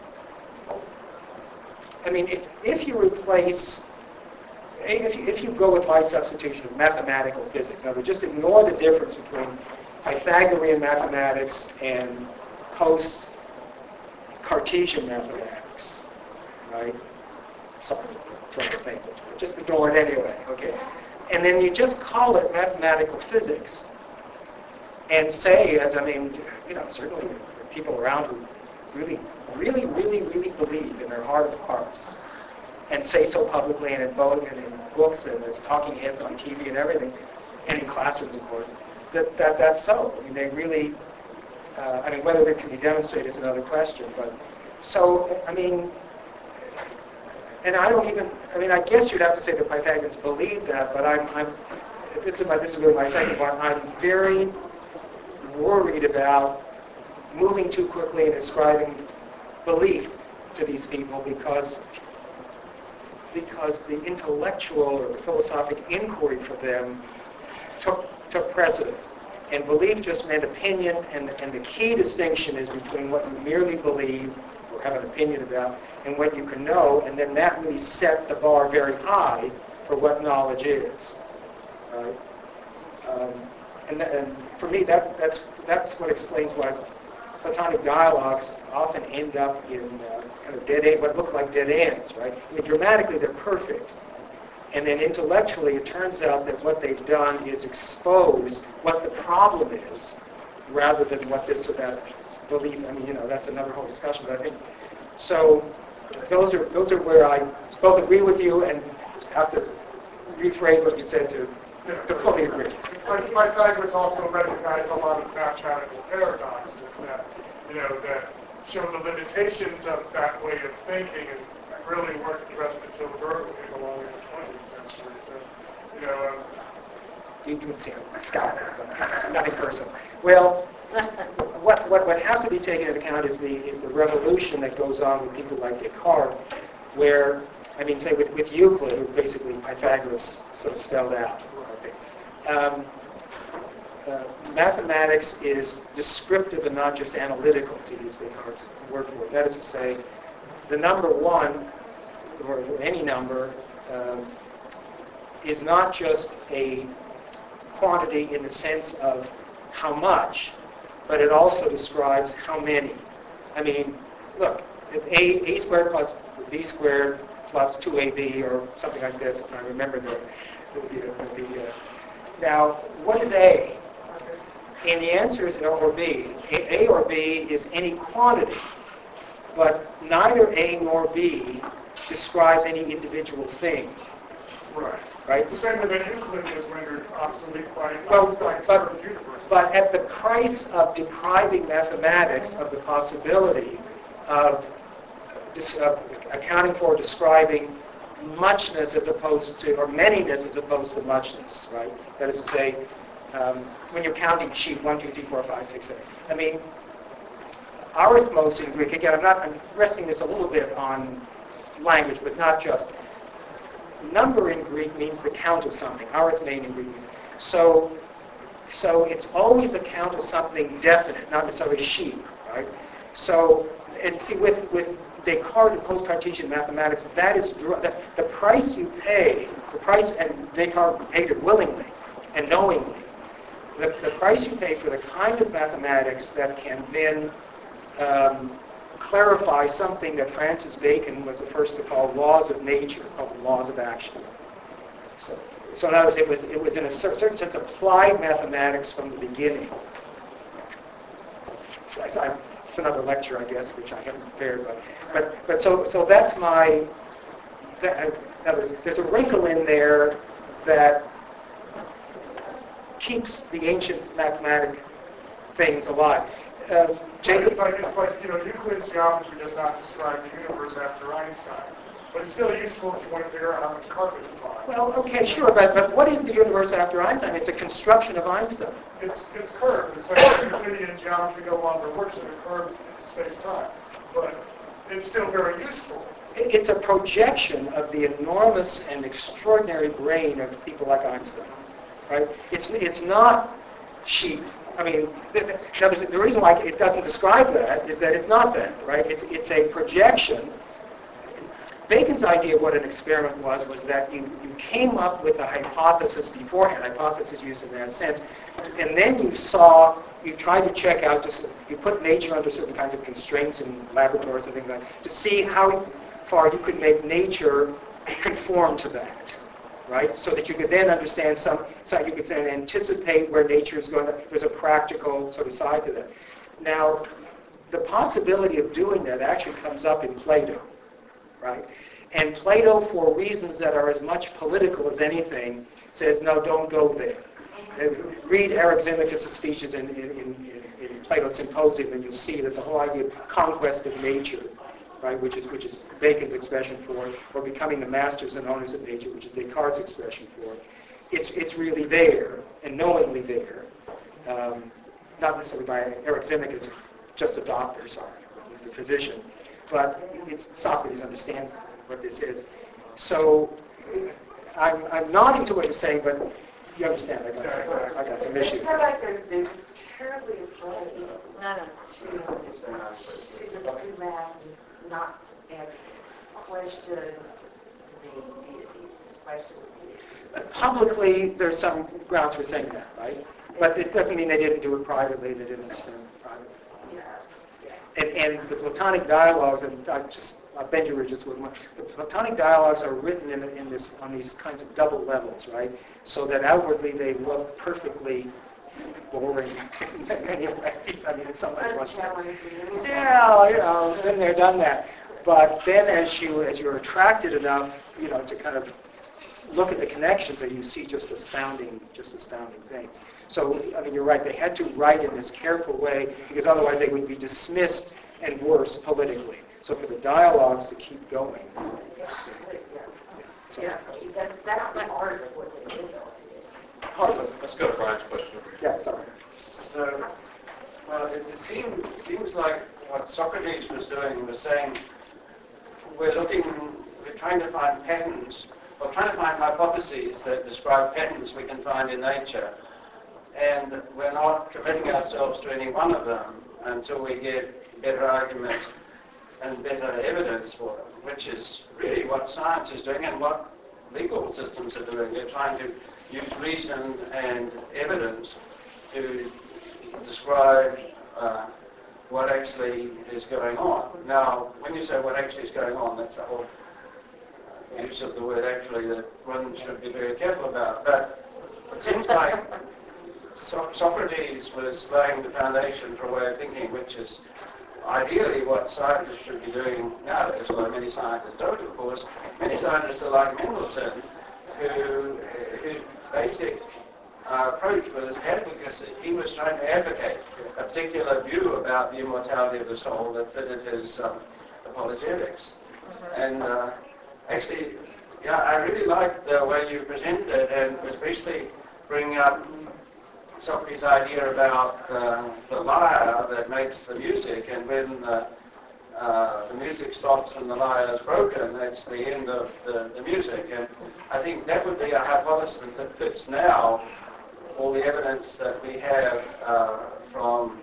I mean, if, if you replace, if you, if you go with my substitution of mathematical physics, in other words, just ignore the difference between Pythagorean mathematics and post-Cartesian mathematics, right? Something like that. Just ignore it anyway, okay? And then you just call it mathematical physics and say, as I mean, you know, certainly there are people around who really, really, really, really believe in their heart of hearts and say so publicly and in, voting and in books and as talking heads on T V and everything, and in classrooms, of course, that, that that's so. I mean, they really, uh, I mean, whether it can be demonstrated is another question, but so, I mean, and I don't even, I mean, I guess you'd have to say the Pythagoreans believed that, but I'm, I'm it's about, this is really my second part, I'm very worried about moving too quickly and ascribing belief to these people because because the intellectual or the philosophic inquiry for them took took precedence. And belief just meant opinion, and, and the key distinction is between what you merely believe or have an opinion about and what you can know, and then that really set the bar very high for what knowledge is. Right? Um, and, and for me, that, that's, that's what explains why Platonic dialogues often end up in uh, kind of dead end, what look like dead ends, right? I mean, dramatically, they're perfect. And then intellectually, it turns out that what they've done is expose what the problem is, rather than what this or that belief. I mean, you know, that's another whole discussion. But I think so. Those are those are where I both agree with you and have to rephrase what you said to to fully agree. But Pythagoras also recognized a lot of mathematical paradoxes that, you know, that show the limitations of that way of thinking and really weren't addressed until Berkeley came along in the twentieth century. So, you know, um, You can see it, Scott, not in person. Well, what, what would have to be taken into account is the is the revolution that goes on with people like Descartes, where, I mean, say with, with Euclid, who basically Pythagoras sort of spelled out, I think. Um, uh, mathematics is descriptive and not just analytical, to use Descartes' word for it. That is to say, the number one, or any number, um, is not just a quantity in the sense of how much, but it also describes how many. I mean, look, if a, a squared plus b squared plus two a b, or something like this, if I remember the, the, the, the uh, now, what is a? And the answer is or b. A, a or b is any quantity, but neither a nor b describes any individual thing. right. Right? The same way that Euclid was rendered obsolete by Well, Einstein's but, curved universe. but at the price of depriving mathematics of the possibility of, dis, of accounting for, describing muchness as opposed to, or manyness as opposed to muchness, right? That is to say, um, when you're counting sheep, one, two, three, four, five, six, seven. I mean, arithmos in Greek, again, I'm not, I'm resting this a little bit on language, but not just. Number in Greek means the count of something. Arithmein in Greek means. So, so it's always a count of something definite, not necessarily sheep, right? So, and see, with, with Descartes and post-Cartesian mathematics, that is dr- the, the price you pay, the price, and Descartes paid it willingly and knowingly, the, the price you pay for the kind of mathematics that can then um, clarify something that Francis Bacon was the first to call laws of nature, called laws of action. So, so in other words, it was, it was in a cer- certain sense applied mathematics from the beginning. So I, I, it's another lecture, I guess, which I haven't prepared, but, but, but so, so that's my, that, that was, there's a wrinkle in there that keeps the ancient mathematic things alive. Uh, Jacob? It's like, it's like, you know, Euclid's geometry does not describe the universe after Einstein. But it's still useful if you want to figure out how much carpet to buy. Well, okay, sure, but, but what is the universe after Einstein? It's a construction of Einstein. It's, it's curved. It's like Euclidean geometry no longer works in a curved space-time. But it's still very useful. It- It's a projection of the enormous and extraordinary brain of people like Einstein, right? It's, it's not sheep. I mean, the, the, the reason why it doesn't describe that is that it's not that, right? It's, it's a projection. Bacon's idea of what an experiment was was that you, you came up with a hypothesis beforehand, hypothesis used in that sense, and then you saw, you tried to check out, just you put nature under certain kinds of constraints in laboratories and things like that, to see how far you could make nature conform to that. Right, so that you could then understand some, so you could then anticipate where nature is going to, there's a practical sort of side to that. Now, the possibility of doing that actually comes up in Plato, right? And Plato, for reasons that are as much political as anything, says, no, don't go there. And read Anaximandros' speeches in, in, in, in Plato's Symposium, and you'll see that the whole idea of conquest of nature, right, which is which is Bacon's expression for it, or becoming the masters and owners of nature, which is Descartes' expression for it. It's it's really there and knowingly there, um, not necessarily by Anaximandros, just a doctor, sorry, he's a physician, but it's Socrates understands what this is. So I'm I'm nodding to what you're saying, but you understand I got some, I got some issues. It's not like they're, they're terribly afraid, none of to, to just do math and not add question the deities, question the deities. Publicly, there's some grounds for saying that, right? But it doesn't mean they didn't do it privately, they didn't understand it privately. Yeah. And, and the Platonic dialogues, and I just, I'll bend your bridges with one, the Platonic dialogues are written in, in this, on these kinds of double levels, right? So that outwardly they look perfectly boring in many ways. I mean, it's something like Unchallenging. yeah, you know, been there, done that. But then as you, as you're attracted enough, you know, to kind of look at the connections, and you see just astounding, just astounding things. So, I mean, you're right, they had to write in this careful way, because otherwise they would be dismissed and worse politically. So for the dialogues to keep going. Yeah, So, yeah, that's, that's the art of what they did. Harlan. Let's go to Brian's question over here. Yeah, sorry. So, well, it, it seems, seems like what Socrates was doing was saying, we're looking, we're trying to find patterns, or trying to find hypotheses that describe patterns we can find in nature. And we're not committing ourselves to any one of them until we get better arguments and better evidence for them, which is really what science is doing and what legal systems are doing. They're trying to use reason and evidence to describe uh, what actually is going on. Now, when you say what actually is going on, that's a whole uh, use of the word actually that one should be very careful about. But it seems like so- Socrates was laying the foundation for a way of thinking, which is ideally what scientists should be doing nowadays, although many scientists don't, of course. Many scientists are like Mendelssohn, who, whose basic uh, approach was advocacy. He was trying to advocate a particular view about the immortality of the soul that fitted his um, apologetics. And uh, actually, yeah, I really liked the way you presented it, and especially bringing up Socrates' idea about uh, the lyre that makes the music, and when the, uh, the music stops and the lyre is broken, that's the end of the, the music. And I think that would be a hypothesis that fits now all the evidence that we have uh, from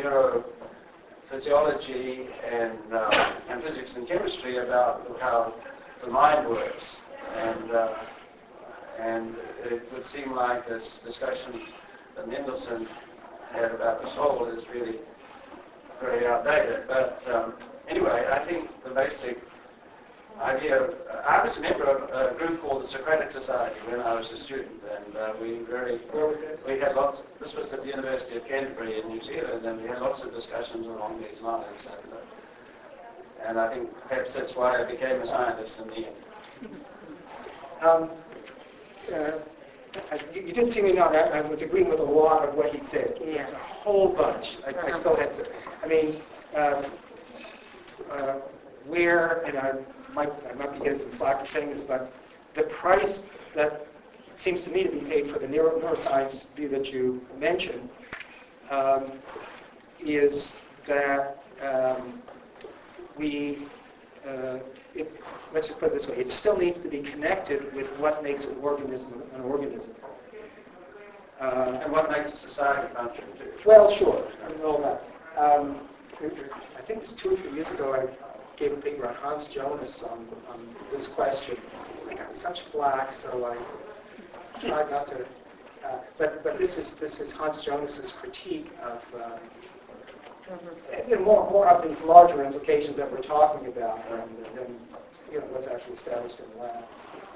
neurophysiology and, uh, and physics and chemistry about how the mind works. And, uh, and it would seem like this discussion that Mendelssohn had about the soul is really very outdated. But um, anyway, I think the basic idea of, uh, I was a member of a group called the Socratic Society when I was a student, and uh, we very, we had lots, this was at the University of Canterbury in New Zealand, and we had lots of discussions along these lines. And, uh, and I think perhaps that's why I became a scientist in the end. Um, uh, You, you did see me now, I, I was agreeing with a lot of what he said. Yeah. A whole bunch. I, I still had to, I mean, um, uh, where, and I might, I might be getting some flack for saying this, but the price that seems to me to be paid for the neuro, neuroscience view that you mentioned um, is that um, we, uh, it, let's just put it this way, it still needs to be connected with what makes an organism an organism. Uh, And what makes a society function too. well, sure, I know that. Um, I think it was two or three years ago I gave a paper on Hans Jonas on, on this question. I got such flack, so I tried not to. Uh, but but this is this is Hans Jonas's critique of uh, and more more of these larger implications that we're talking about than, than you know what's actually established in the lab.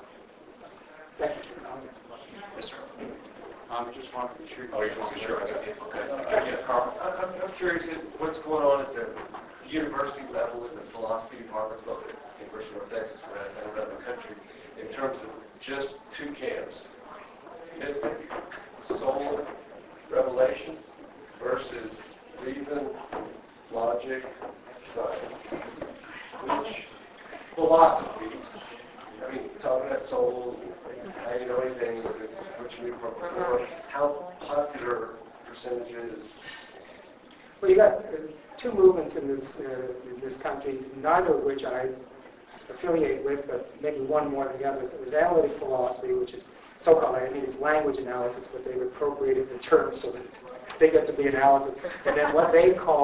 Thank you for your comment. Yes, sir. I just wanted to be sure. Oh, you want to be sure? Okay. Okay. Yeah, Carl, I'm, I'm curious if what's going on at the university level in the philosophy departments, both at the University of North Texas and around the country, in terms of just two camps, mystic, soul, revelation, versus reason, logic, science. Which philosophies, I mean, talking about souls, how you know anything, which you knew from before, how popular percentages? Well, you got uh, two movements in this uh, in this country, neither of which I affiliate with, but maybe one more than the other. There's analytic philosophy, which is so-called, I mean, it's language analysis, but they've appropriated the term so that they get to be analysis. And then what they call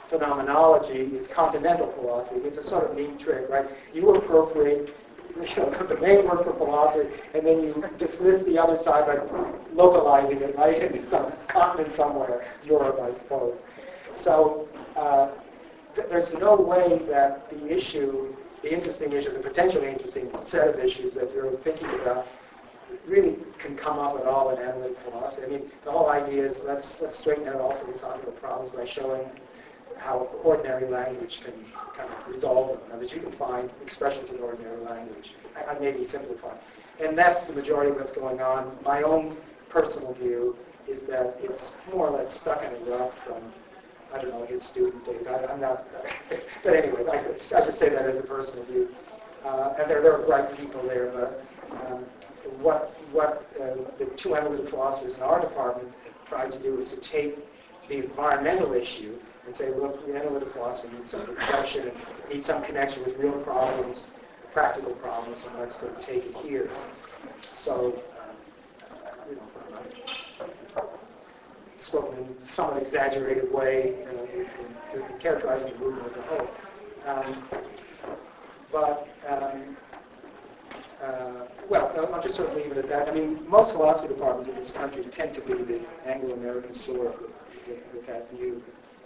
phenomenology is continental philosophy. It's a sort of neat trick, right? You appropriate, you know, the main word for philosophy, and then you dismiss the other side by localizing it, right, in some continent somewhere, Europe, I suppose. So uh, th- there's no way that the issue, the interesting issue, the potentially interesting set of issues that you're thinking about really can come up at all in analytic philosophy. I mean, the whole idea is let's let's straighten out all philosophical problems by showing how ordinary language can kind of resolve them. In other words, you can find expressions in ordinary language. I, I may be simplifying. And that's the majority of what's going on. My own personal view is that it's more or less stuck in a rut from, I don't know, his student days. I, I'm not, but anyway, I, could, I should say that as a personal view. Uh, and there, there are bright people there, but um, what, what uh, the two analytic philosophers in our department tried to do is to take the environmental issue and say, look, the analytic philosophy needs some reflection, and needs some connection with real problems, practical problems, and let's sort of take it here. So, um, you know, spoken in a somewhat exaggerated way, you know, to characterize the movement as a whole. Um, but, um, uh, well, I'll just sort of leave it at that. I mean, most philosophy departments in this country tend to be the Anglo-American sort with, with, with that view.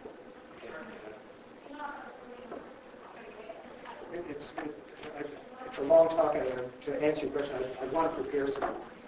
It, it's, it, I, it's a long talk, and to answer your question, I, I want to prepare some.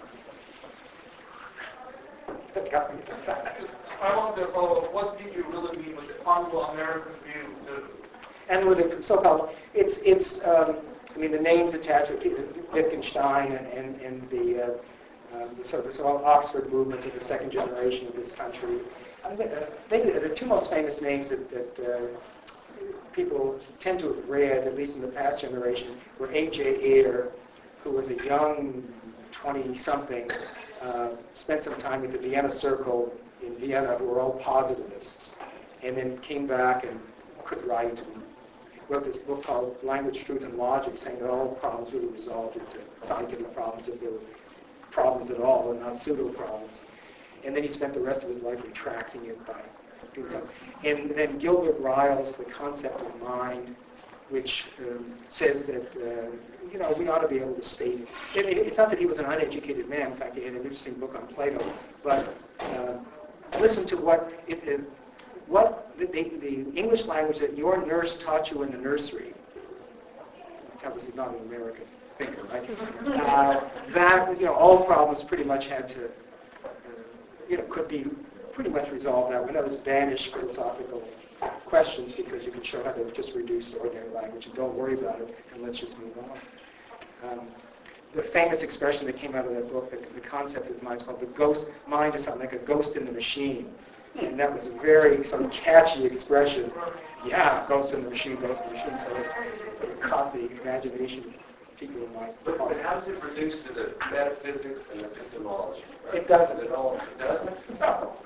I want to follow up. What did you really mean with the Anglo-American view? Analytic, so-called, it's, it's um, I mean, the names attached to Wittgenstein and, and, and the, uh, um, the sort of so Oxford movement of the second generation of this country. I mean, uh, maybe the two most famous names that, that uh, people tend to have read, at least in the past generation, were A J Ayer, who was a young twenty-something, uh, spent some time at the Vienna Circle in Vienna, who were all positivists, and then came back and could write and wrote this book called Language, Truth, and Logic, saying that all problems really resolved into scientific problems if they were problems at all and not pseudo-problems. And then he spent the rest of his life retracting it by doing something. And then Gilbert Ryle's The Concept of Mind, which um, says that, uh, you know, we ought to be able to state, it, it, it's not that he was an uneducated man, in fact he had an interesting book on Plato, but uh, listen to what, it, it, what the, the, the English language that your nurse taught you in the nursery, that was not an American thinker, right? Uh, that, you know, all problems pretty much had to, uh, you know, could be pretty much resolved that way. That was banish philosophical questions because you can show how to just reduce to ordinary language and don't worry about it and let's just move on. Um, the famous expression that came out of that book, the, the concept of mind is called the ghost, mind is something like a ghost in the machine. And that was a very sort of catchy expression. Yeah, ghost in the machine, ghost in the machine. So it sort of caught the imagination people in my But, but how does it reduce to the metaphysics and epistemology? Right? It doesn't. It all it doesn't? No.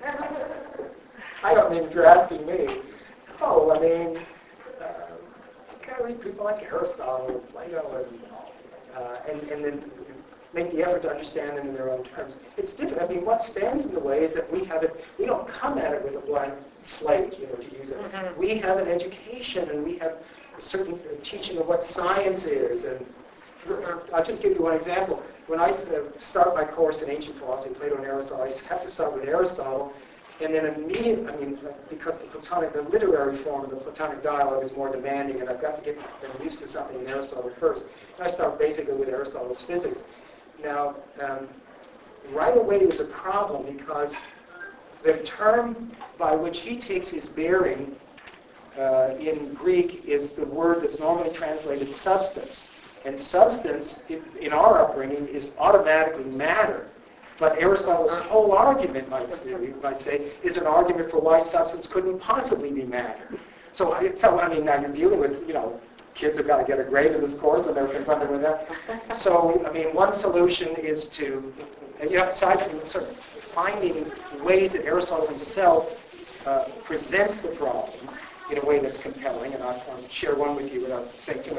I don't mean if you're asking me. Oh, I mean, uh, you gotta read people like Aristotle, Plato, and, uh, and, and then make the effort to understand them in their own terms. It's different. I mean, what stands in the way is that we have it, we don't come at it with a blank slate, you know, to use it. Mm-hmm. We have an education and we have a certain teaching of what science is. And I'll just give you one example. When I start my course in ancient philosophy, Plato and Aristotle, I have to start with Aristotle, and then immediately, I mean, because the Platonic, the literary form of the Platonic dialogue is more demanding, and I've got to get them used to something in Aristotle first. And I start basically with Aristotle's physics. Now, um, right away there's a problem because the term by which he takes his bearing uh, in Greek is the word that's normally translated substance. And substance, in, in our upbringing, is automatically matter. But Aristotle's whole argument, might, you might say, is an argument for why substance couldn't possibly be matter. So, so I mean, now you're dealing with, you know, kids have got to get a grade in this course, and they're confronted with that. So, I mean, one solution is to, and, you know, aside from sort of finding ways that Aristotle himself uh, presents the problem in a way that's compelling, and I'll, I'll share one with you without saying too much.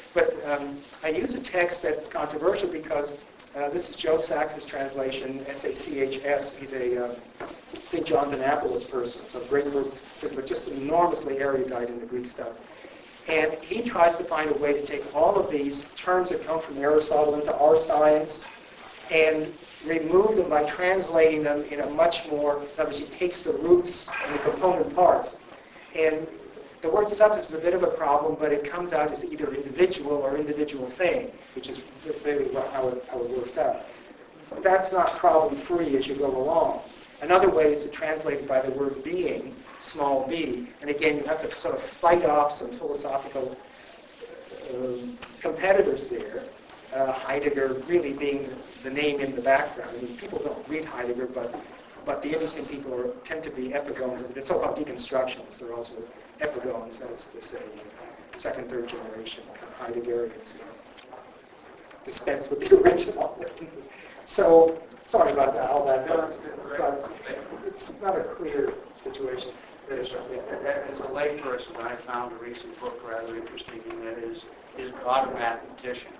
But um, I use a text that's controversial because uh, this is Joe Sachs's translation, S A C H S. He's a uh, Saint John's Annapolis person, so great books, but just enormously erudite in the Greek stuff. And he tries to find a way to take all of these terms that come from Aristotle into our science and remove them by translating them in a much more, in other words, he takes the roots and the component parts. And the word substance is a bit of a problem, but it comes out as either individual or individual thing, which is really how it, how it works out. But that's not problem-free as you go along. Another way is to translate it by the word being, small b, and again, you have to sort of fight off some philosophical um, competitors there. Uh, Heidegger really being the name in the background. I mean, people don't read Heidegger, but but the interesting people are, tend to be epigones, and they're so-called deconstructionists. They're also epigones, that's to say, second, third generation Heideggerians, you know, dispense with the original. So, sorry about that, all that, but, but it's not a clear situation. As a layperson, I found a recent book rather interesting, and that is, Is God a Mathematician?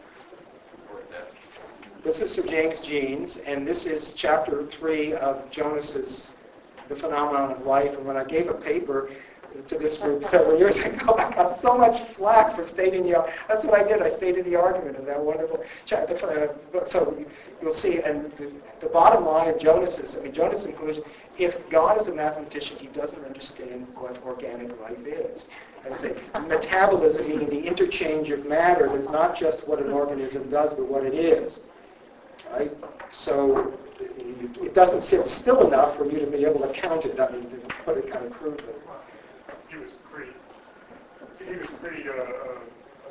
This is Sir James Jeans, and this is chapter three of Jonas's The Phenomenon of Life. And when I gave a paper to this group several years ago, I got so much flack for stating the, that's what I did, I stated the argument of that wonderful chapter. So you'll see, and the, the bottom line of Jonas's, I mean, Jonas' conclusion, if God is a mathematician, he doesn't understand what organic life is. I would say metabolism, meaning the interchange of matter, is not just what an organism does, but what it is. Right? So it doesn't sit still enough for you to be able to count it, I mean, to put it kind of crudely. He was pretty, he was pretty uh, uh,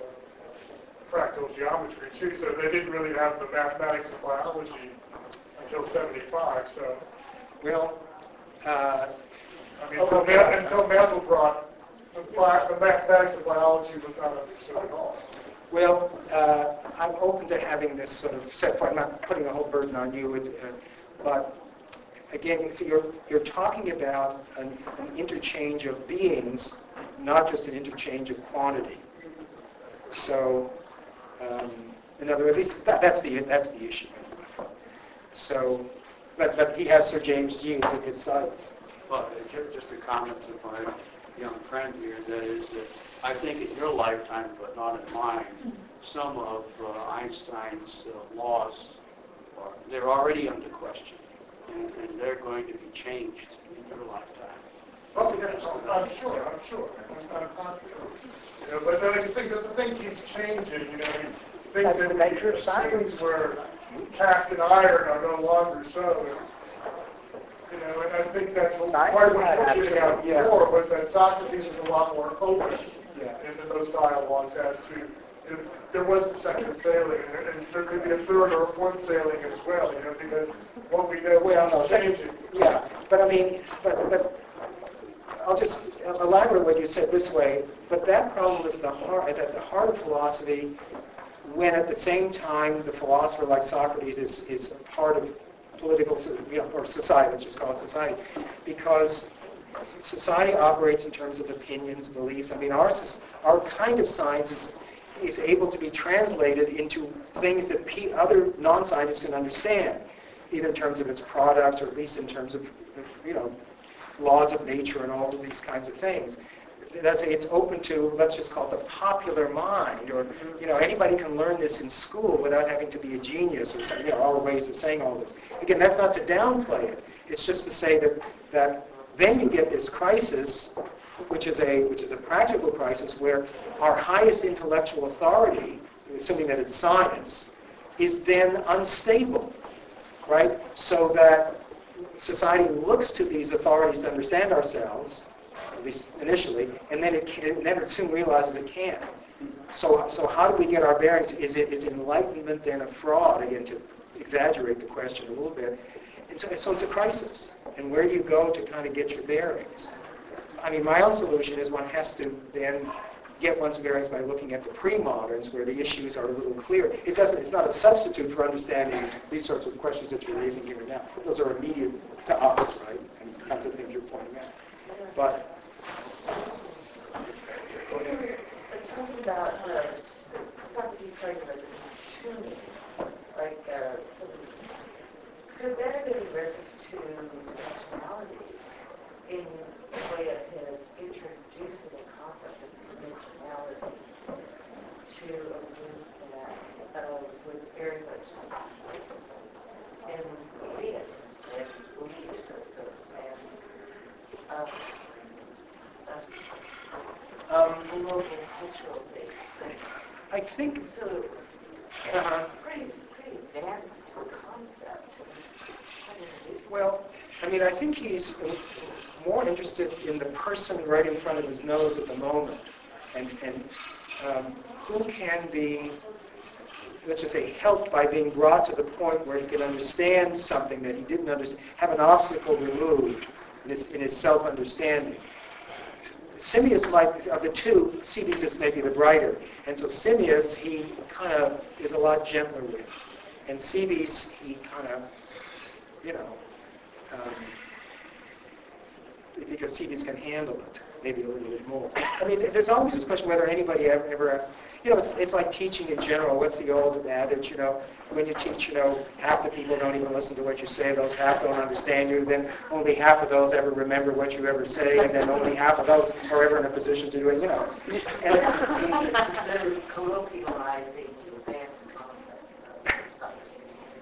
fractal geometry too, so they didn't really have the mathematics of biology until seventy-five, so. Well, uh, I mean, until, Ma- until Mandelbrot, the, bi- the mathematics of biology was not understood at all. Well, uh, I'm open to having this sort of set point. I'm not putting a whole burden on you, uh, but again, so you're, you're talking about an, an interchange of beings, not just an interchange of quantity. So, um, in other words, at least that, that's the that's the issue. So, but, but he has Sir James Jeans at his sides. Well, just a comment to my young friend here, that is that I think in your lifetime, but not in mine, some of uh, Einstein's uh, laws, are, they're already under question, and, and they're going to be changed in your lifetime. Oh, yes, I'm sure, I'm sure. I'm confident. You know, but then I think that the thing keeps changing, you know, things That's that the nature of science. things were cast in iron are no longer so. You know, and I think that's what part of what we talked about Yeah. before was that Socrates was a lot more open Yeah. into those dialogues as to if there was the second sailing, and, and there could be a third or a fourth sailing as well, you know, because what we know Well, no, is that- changing. yeah, but I mean, but, but I'll just elaborate what you said this way, but that problem is the heart, at the heart of philosophy, when at the same time the philosopher like Socrates is, is a part of political, you know, or society, let's just call it society, because society operates in terms of opinions, beliefs. I mean, our, our kind of science is, is able to be translated into things that P, other non-scientists can understand, either in terms of its products or at least in terms of, you know, laws of nature and all of these kinds of things. That's, it's open to, let's just call it the popular mind, or, you know, anybody can learn this in school without having to be a genius, or some, you know, all ways of saying all this. Again, that's not to downplay it. It's just to say that, that then you get this crisis, which is a, which is a practical crisis, where our highest intellectual authority, assuming that it's science, is then unstable, right? So that society looks to these authorities to understand ourselves, at least initially, and then it, can, then it soon realizes it can't. So, so how do we get our bearings? Is it is enlightenment then a fraud? Again, to exaggerate the question a little bit. And so, so it's a crisis. And where do you go to kind of get your bearings? I mean, my own solution is one has to then get one's bearings by looking at the pre-moderns, where the issues are a little clearer. It doesn't. It's not a substitute for understanding these sorts of questions that you're raising here now. Those are immediate to us, right? And kinds of things you're pointing out. But Talking about the so could that have been reference to dimensionality in the way of his introducing the concept of dimensionality to a group that uh, was very much in beliefs and belief systems and um, uh, Um, global cultural things. I think, So it was uh, pretty, pretty advanced concept. Quite introducing. well, I mean, I think he's more interested in the person right in front of his nose at the moment, and, and um, who can be, let's just say, helped by being brought to the point where he can understand something that he didn't understand, have an obstacle removed in his, in his self-understanding. Simmias, might, of the two, Cebes is maybe the brighter. And so Simmias, he kind of is a lot gentler with. And Cebes, he kind of, you know, um, because Cebes can handle it, maybe a little bit more. I mean, there's always this question whether anybody ever, ever you know, it's, it's like teaching in general. What's the old adage, you know, when you teach, you know, half the people don't even listen to what you say, those half don't understand you, then only half of those ever remember what you ever say, and then only half of those are ever in a position to do it, you know. And, They're colloquializing advanced concepts of something.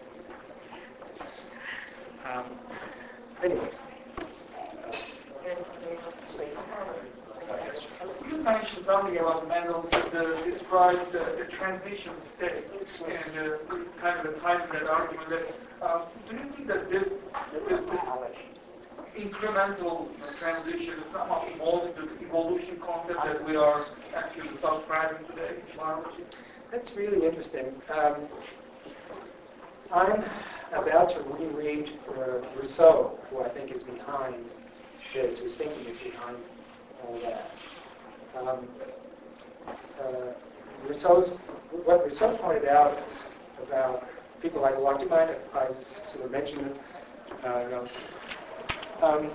um, anyways. There's something else to say. You mentioned something about Mendelssohn that described the, the transition state and uh, kind of the time in that argument. That, uh, do you think that this, this incremental transition is somehow involved in the evolution concept that we are actually subscribing today in biology? That's really interesting. Um, I'm about to reread uh, Rousseau, who I think is behind this, whose thinking is behind all that. Um, uh, Rousseau's, what Rousseau pointed out about people like Locke, do you mind if I sort of mention this? Uh, no. um,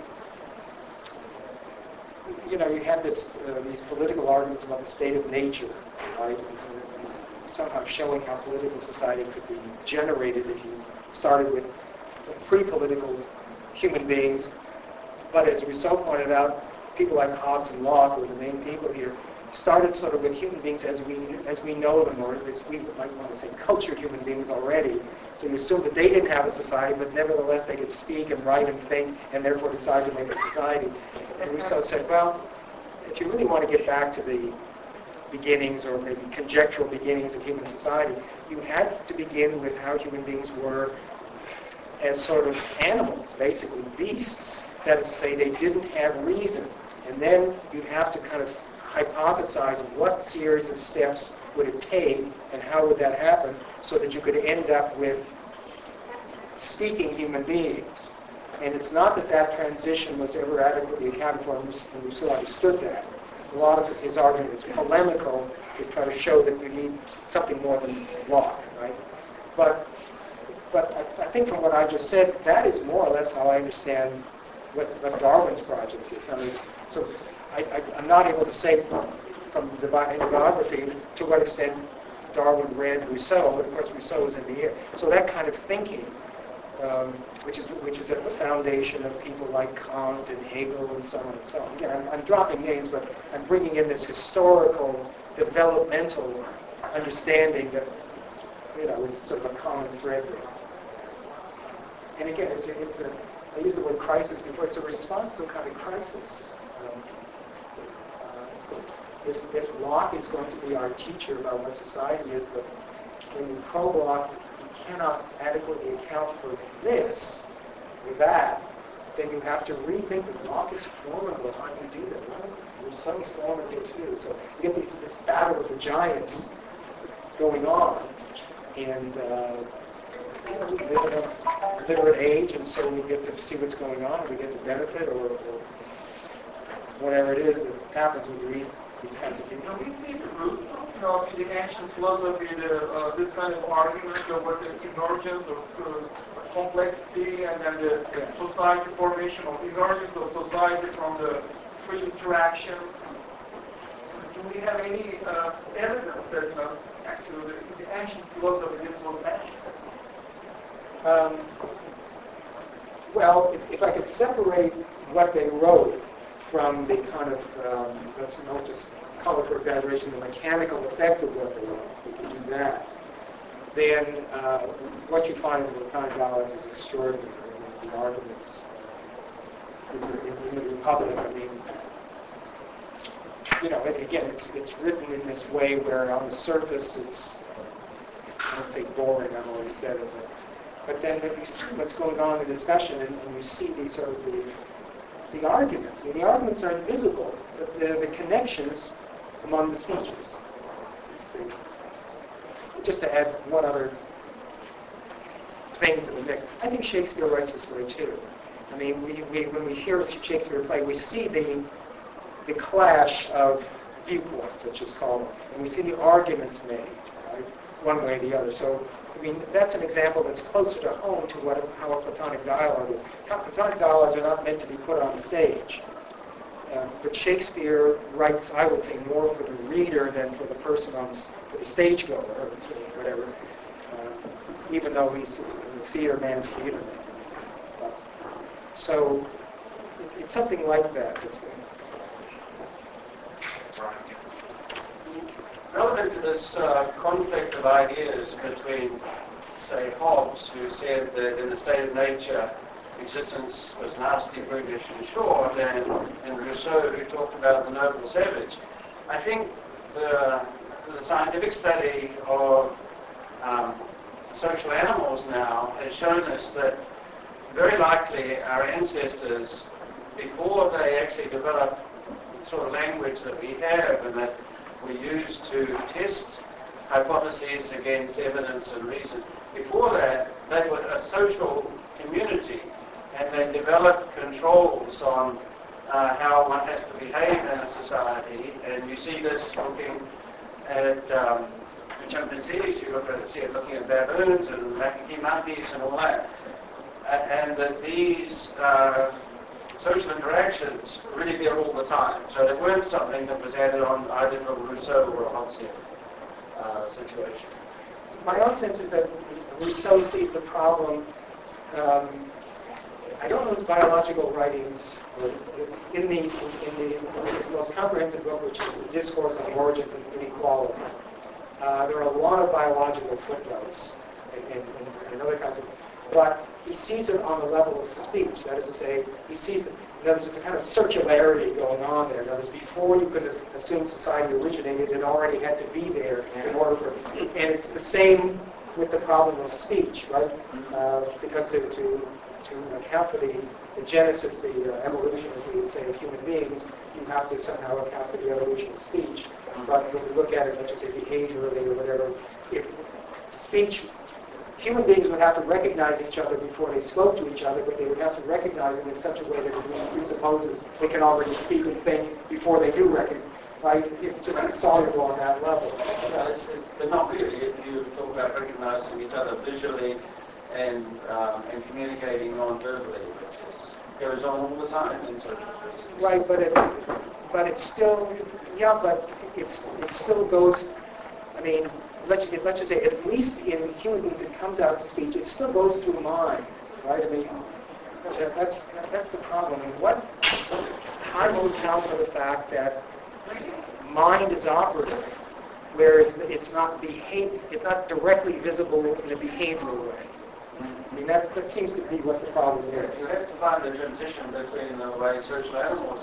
you know, you have this, uh, these political arguments about the state of nature, right? And somehow showing how political society could be generated if you started with pre-political human beings. But as Rousseau pointed out, people like Hobbes and Locke, who are the main people here, started sort of with human beings as we as we know them, or as we might want to say cultured human beings already. So you assume that they didn't have a society, but nevertheless they could speak and write and think, and therefore decide to make a society. And Rousseau said, well, if you really want to get back to the beginnings, or maybe conjectural beginnings of human society, you had to begin with how human beings were as sort of animals, basically beasts. That is to say, they didn't have reason. And then you'd have to kind of hypothesize what series of steps would it take and how would that happen so that you could end up with speaking human beings. And it's not that that transition was ever adequately accounted for, and Rousseau understood that. A lot of his argument is polemical to try to show that you need something more than Locke, right? But, but I, I think from what I just said, that is more or less how I understand what, what Darwin's project is. I mean, so I, I, I'm not able to say from the bi- biography to what extent Darwin read Rousseau, but of course Rousseau was in the air. So that kind of thinking, um, which is which is at the foundation of people like Kant and Hegel and so on and so on. Again, I'm, I'm dropping names, but I'm bringing in this historical, developmental understanding that, you know, is sort of a common thread there. And again, it's a, it's a I used the word crisis before. It's a response to a kind of crisis. Um, uh, if, if Locke is going to be our teacher about what society is, but when you probe Locke, you cannot adequately account for this or that, then you have to rethink that Locke is formidable. How do you do that? Well, Rousseau's formidable too. So you get these, this battle of the giants going on, and uh, you know, we live in a literate age, and so we get to see what's going on, and we get to benefit, or, or whatever it is that happens when you read these kinds of things. Now, we see the root, you know, in the ancient philosophy, the, uh, this kind of argument over the emergence of uh, complexity, and then the Yeah. society formation of emergence of society from the free interaction. Do we have any uh, evidence that uh, actually in the ancient philosophy this was mentioned? Um, well, if, if I could separate what they wrote from the kind of, um, let's not just color for exaggeration, the mechanical effect of what they wrote, we can do that, then uh, what you find in the Platonic Dialogues is extraordinary. I mean, the arguments in, in, in the Republic, I mean, you know, and again, it's it's written in this way where on the surface it's, I don't say boring, I've already said it, but, but then when you see what's going on in the discussion and, and you see these sort of the, the arguments, I mean, the arguments are invisible, but the, the connections among the speeches. See? Just to add one other thing to the mix, I think Shakespeare writes this way too. I mean, we, we, when we hear Shakespeare play, we see the the clash of viewpoints, let's just call them, and we see the arguments made, right, one way or the other. So, I mean, that's an example that's closer to home to what how a Platonic dialogue is. Platonic dialogues are not meant to be put on the stage. Uh, but Shakespeare writes, I would say, more for the reader than for the person on the, for the stage goer or whatever, uh, even though he's a theater man's theater man. Uh, so it, it's something like that. It's, Relevant to this uh, conflict of ideas between, say, Hobbes, who said that in the state of nature, existence was nasty, brutish, and short, and, and Rousseau, who talked about the noble savage. I think the, the scientific study of um, social animals now has shown us that very likely our ancestors, before they actually developed the sort of language that we have and that we use to test hypotheses against evidence and reason, before that, they were a social community, and they developed controls on uh, how one has to behave in a society. And you see this looking at um, the chimpanzees, you look at, see it looking at baboons and macaque monkeys and all that. Uh, and that these uh, social interactions really there all the time. So they weren't something that was added on either from Rousseau or a Hobbesian uh, situation. my own sense is that Rousseau sees the problem, um, I don't know his biological writings, in the, in the, in his most comprehensive book, which is the Discourse on the Origins of Inequality. Uh, there are a lot of biological footnotes and, and, and other kinds of, but he sees it on the level of speech. That is to say, he sees it, there's a kind of circularity going on there. In other words, before you could assume society originated, it already had to be there in order for, and it's the same with the problem of speech, right? Uh, because to, to, to account for the, the genesis, the uh, evolution, as we would say, of human beings, you have to somehow account for the evolution of speech. But when you look at it, let's just say behaviorally or whatever, if speech, human beings would have to recognize each other before they spoke to each other, but they would have to recognize it in such a way that it presupposes they can already speak and think before they do recognize. Right? It's just insoluble on that level. Yeah, it's, it's, but not really. If you talk about recognizing each other visually and um, and communicating non-verbally, which is, goes on all the time in certain spaces. Right, but it, but it's still, yeah, but it's it still goes. I mean, let's let's just say at least in human beings, it comes out of speech. It still goes through mind, right? I mean, that's that's the problem. I mean, what I will account for the fact that mind is operative, whereas it's not behave, it's not directly visible in a behavioral way. I mean, that, that seems to be what the problem is. You have to find a transition between the way social animals,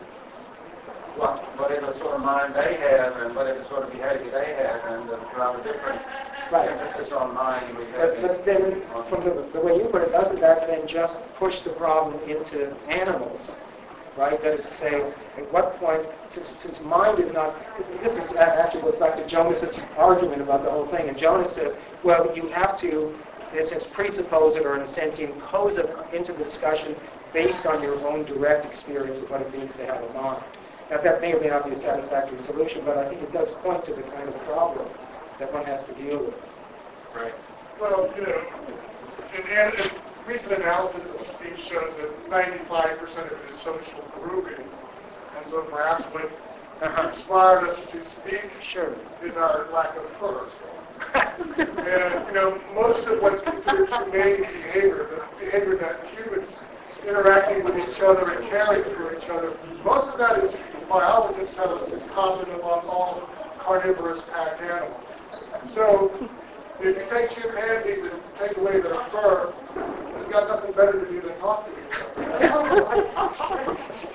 what, whatever sort of mind they have and whatever sort of behavior they have, and the rather different Right. emphasis on mind we But, have. but then, from the, the way you put it, doesn't that then just push the problem into animals? Right? That is to say, at what point, since, since mind is not, this is, that actually goes back to Jonas's argument about the whole thing, and Jonas says, well, you have to, in a sense, presuppose it, or in a sense, impose it into the discussion based on your own direct experience of what it means to have a mind. Now, that may or may not be a satisfactory solution, but I think it does point to the kind of problem that one has to deal with. Right. Well, you know, in, in, in recent analysis of speech shows that ninety-five percent of it is social grouping, and so perhaps what Uh-huh. inspired us to speak Sure. is our lack of fur. And, you know, most of what's considered humane behavior, the behavior that humans interacting with each other and caring for each other, most of that is, biologists tell us, is common among all carnivorous pack animals. So, if you take chimpanzees and take away their fur, they've got nothing better to do than talk to each other.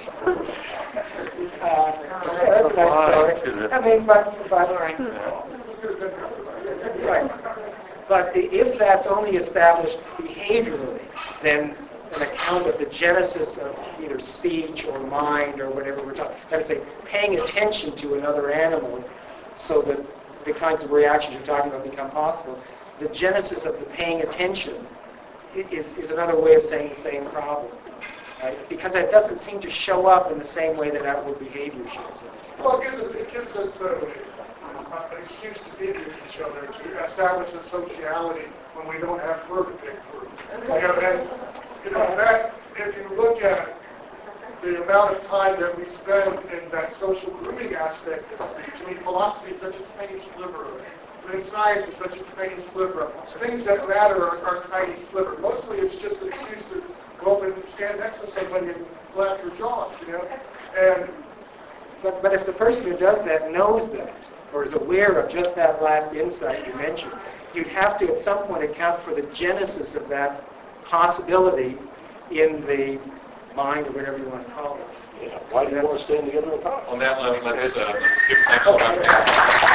Uh, that's a nice story. I mean, but, but, right. But the- if that's only established behaviorally, then an account of the genesis of either speech or mind or whatever we're talking, that is, say, paying attention to another animal so that the kinds of reactions you're talking about become possible. The genesis of the paying attention i- is, is another way of saying the same problem. Right? Because it doesn't seem to show up in the same way that outward behavior shows up. Well, it gives us, it gives us the, uh, an excuse to be with each other, to establish a sociality when we don't have fur to pick through. You know, and, you know, that, if you look at the amount of time that we spend in that social grooming aspect of speech, I mean, philosophy is such a tiny sliver of it. I mean, science is such a tiny sliver. Things that matter are, are a tiny sliver. Mostly it's just an excuse to go up and stand next to somebody and flap your jaws, you know? And But, but if the person who does that knows that, or is aware of just that last insight you mentioned, you'd have to at some point account for the genesis of that possibility in the mind, or whatever you want to call it. Yeah. Why do you want to stand together and talk? On that note, let's, uh, let's give thanks to Doctor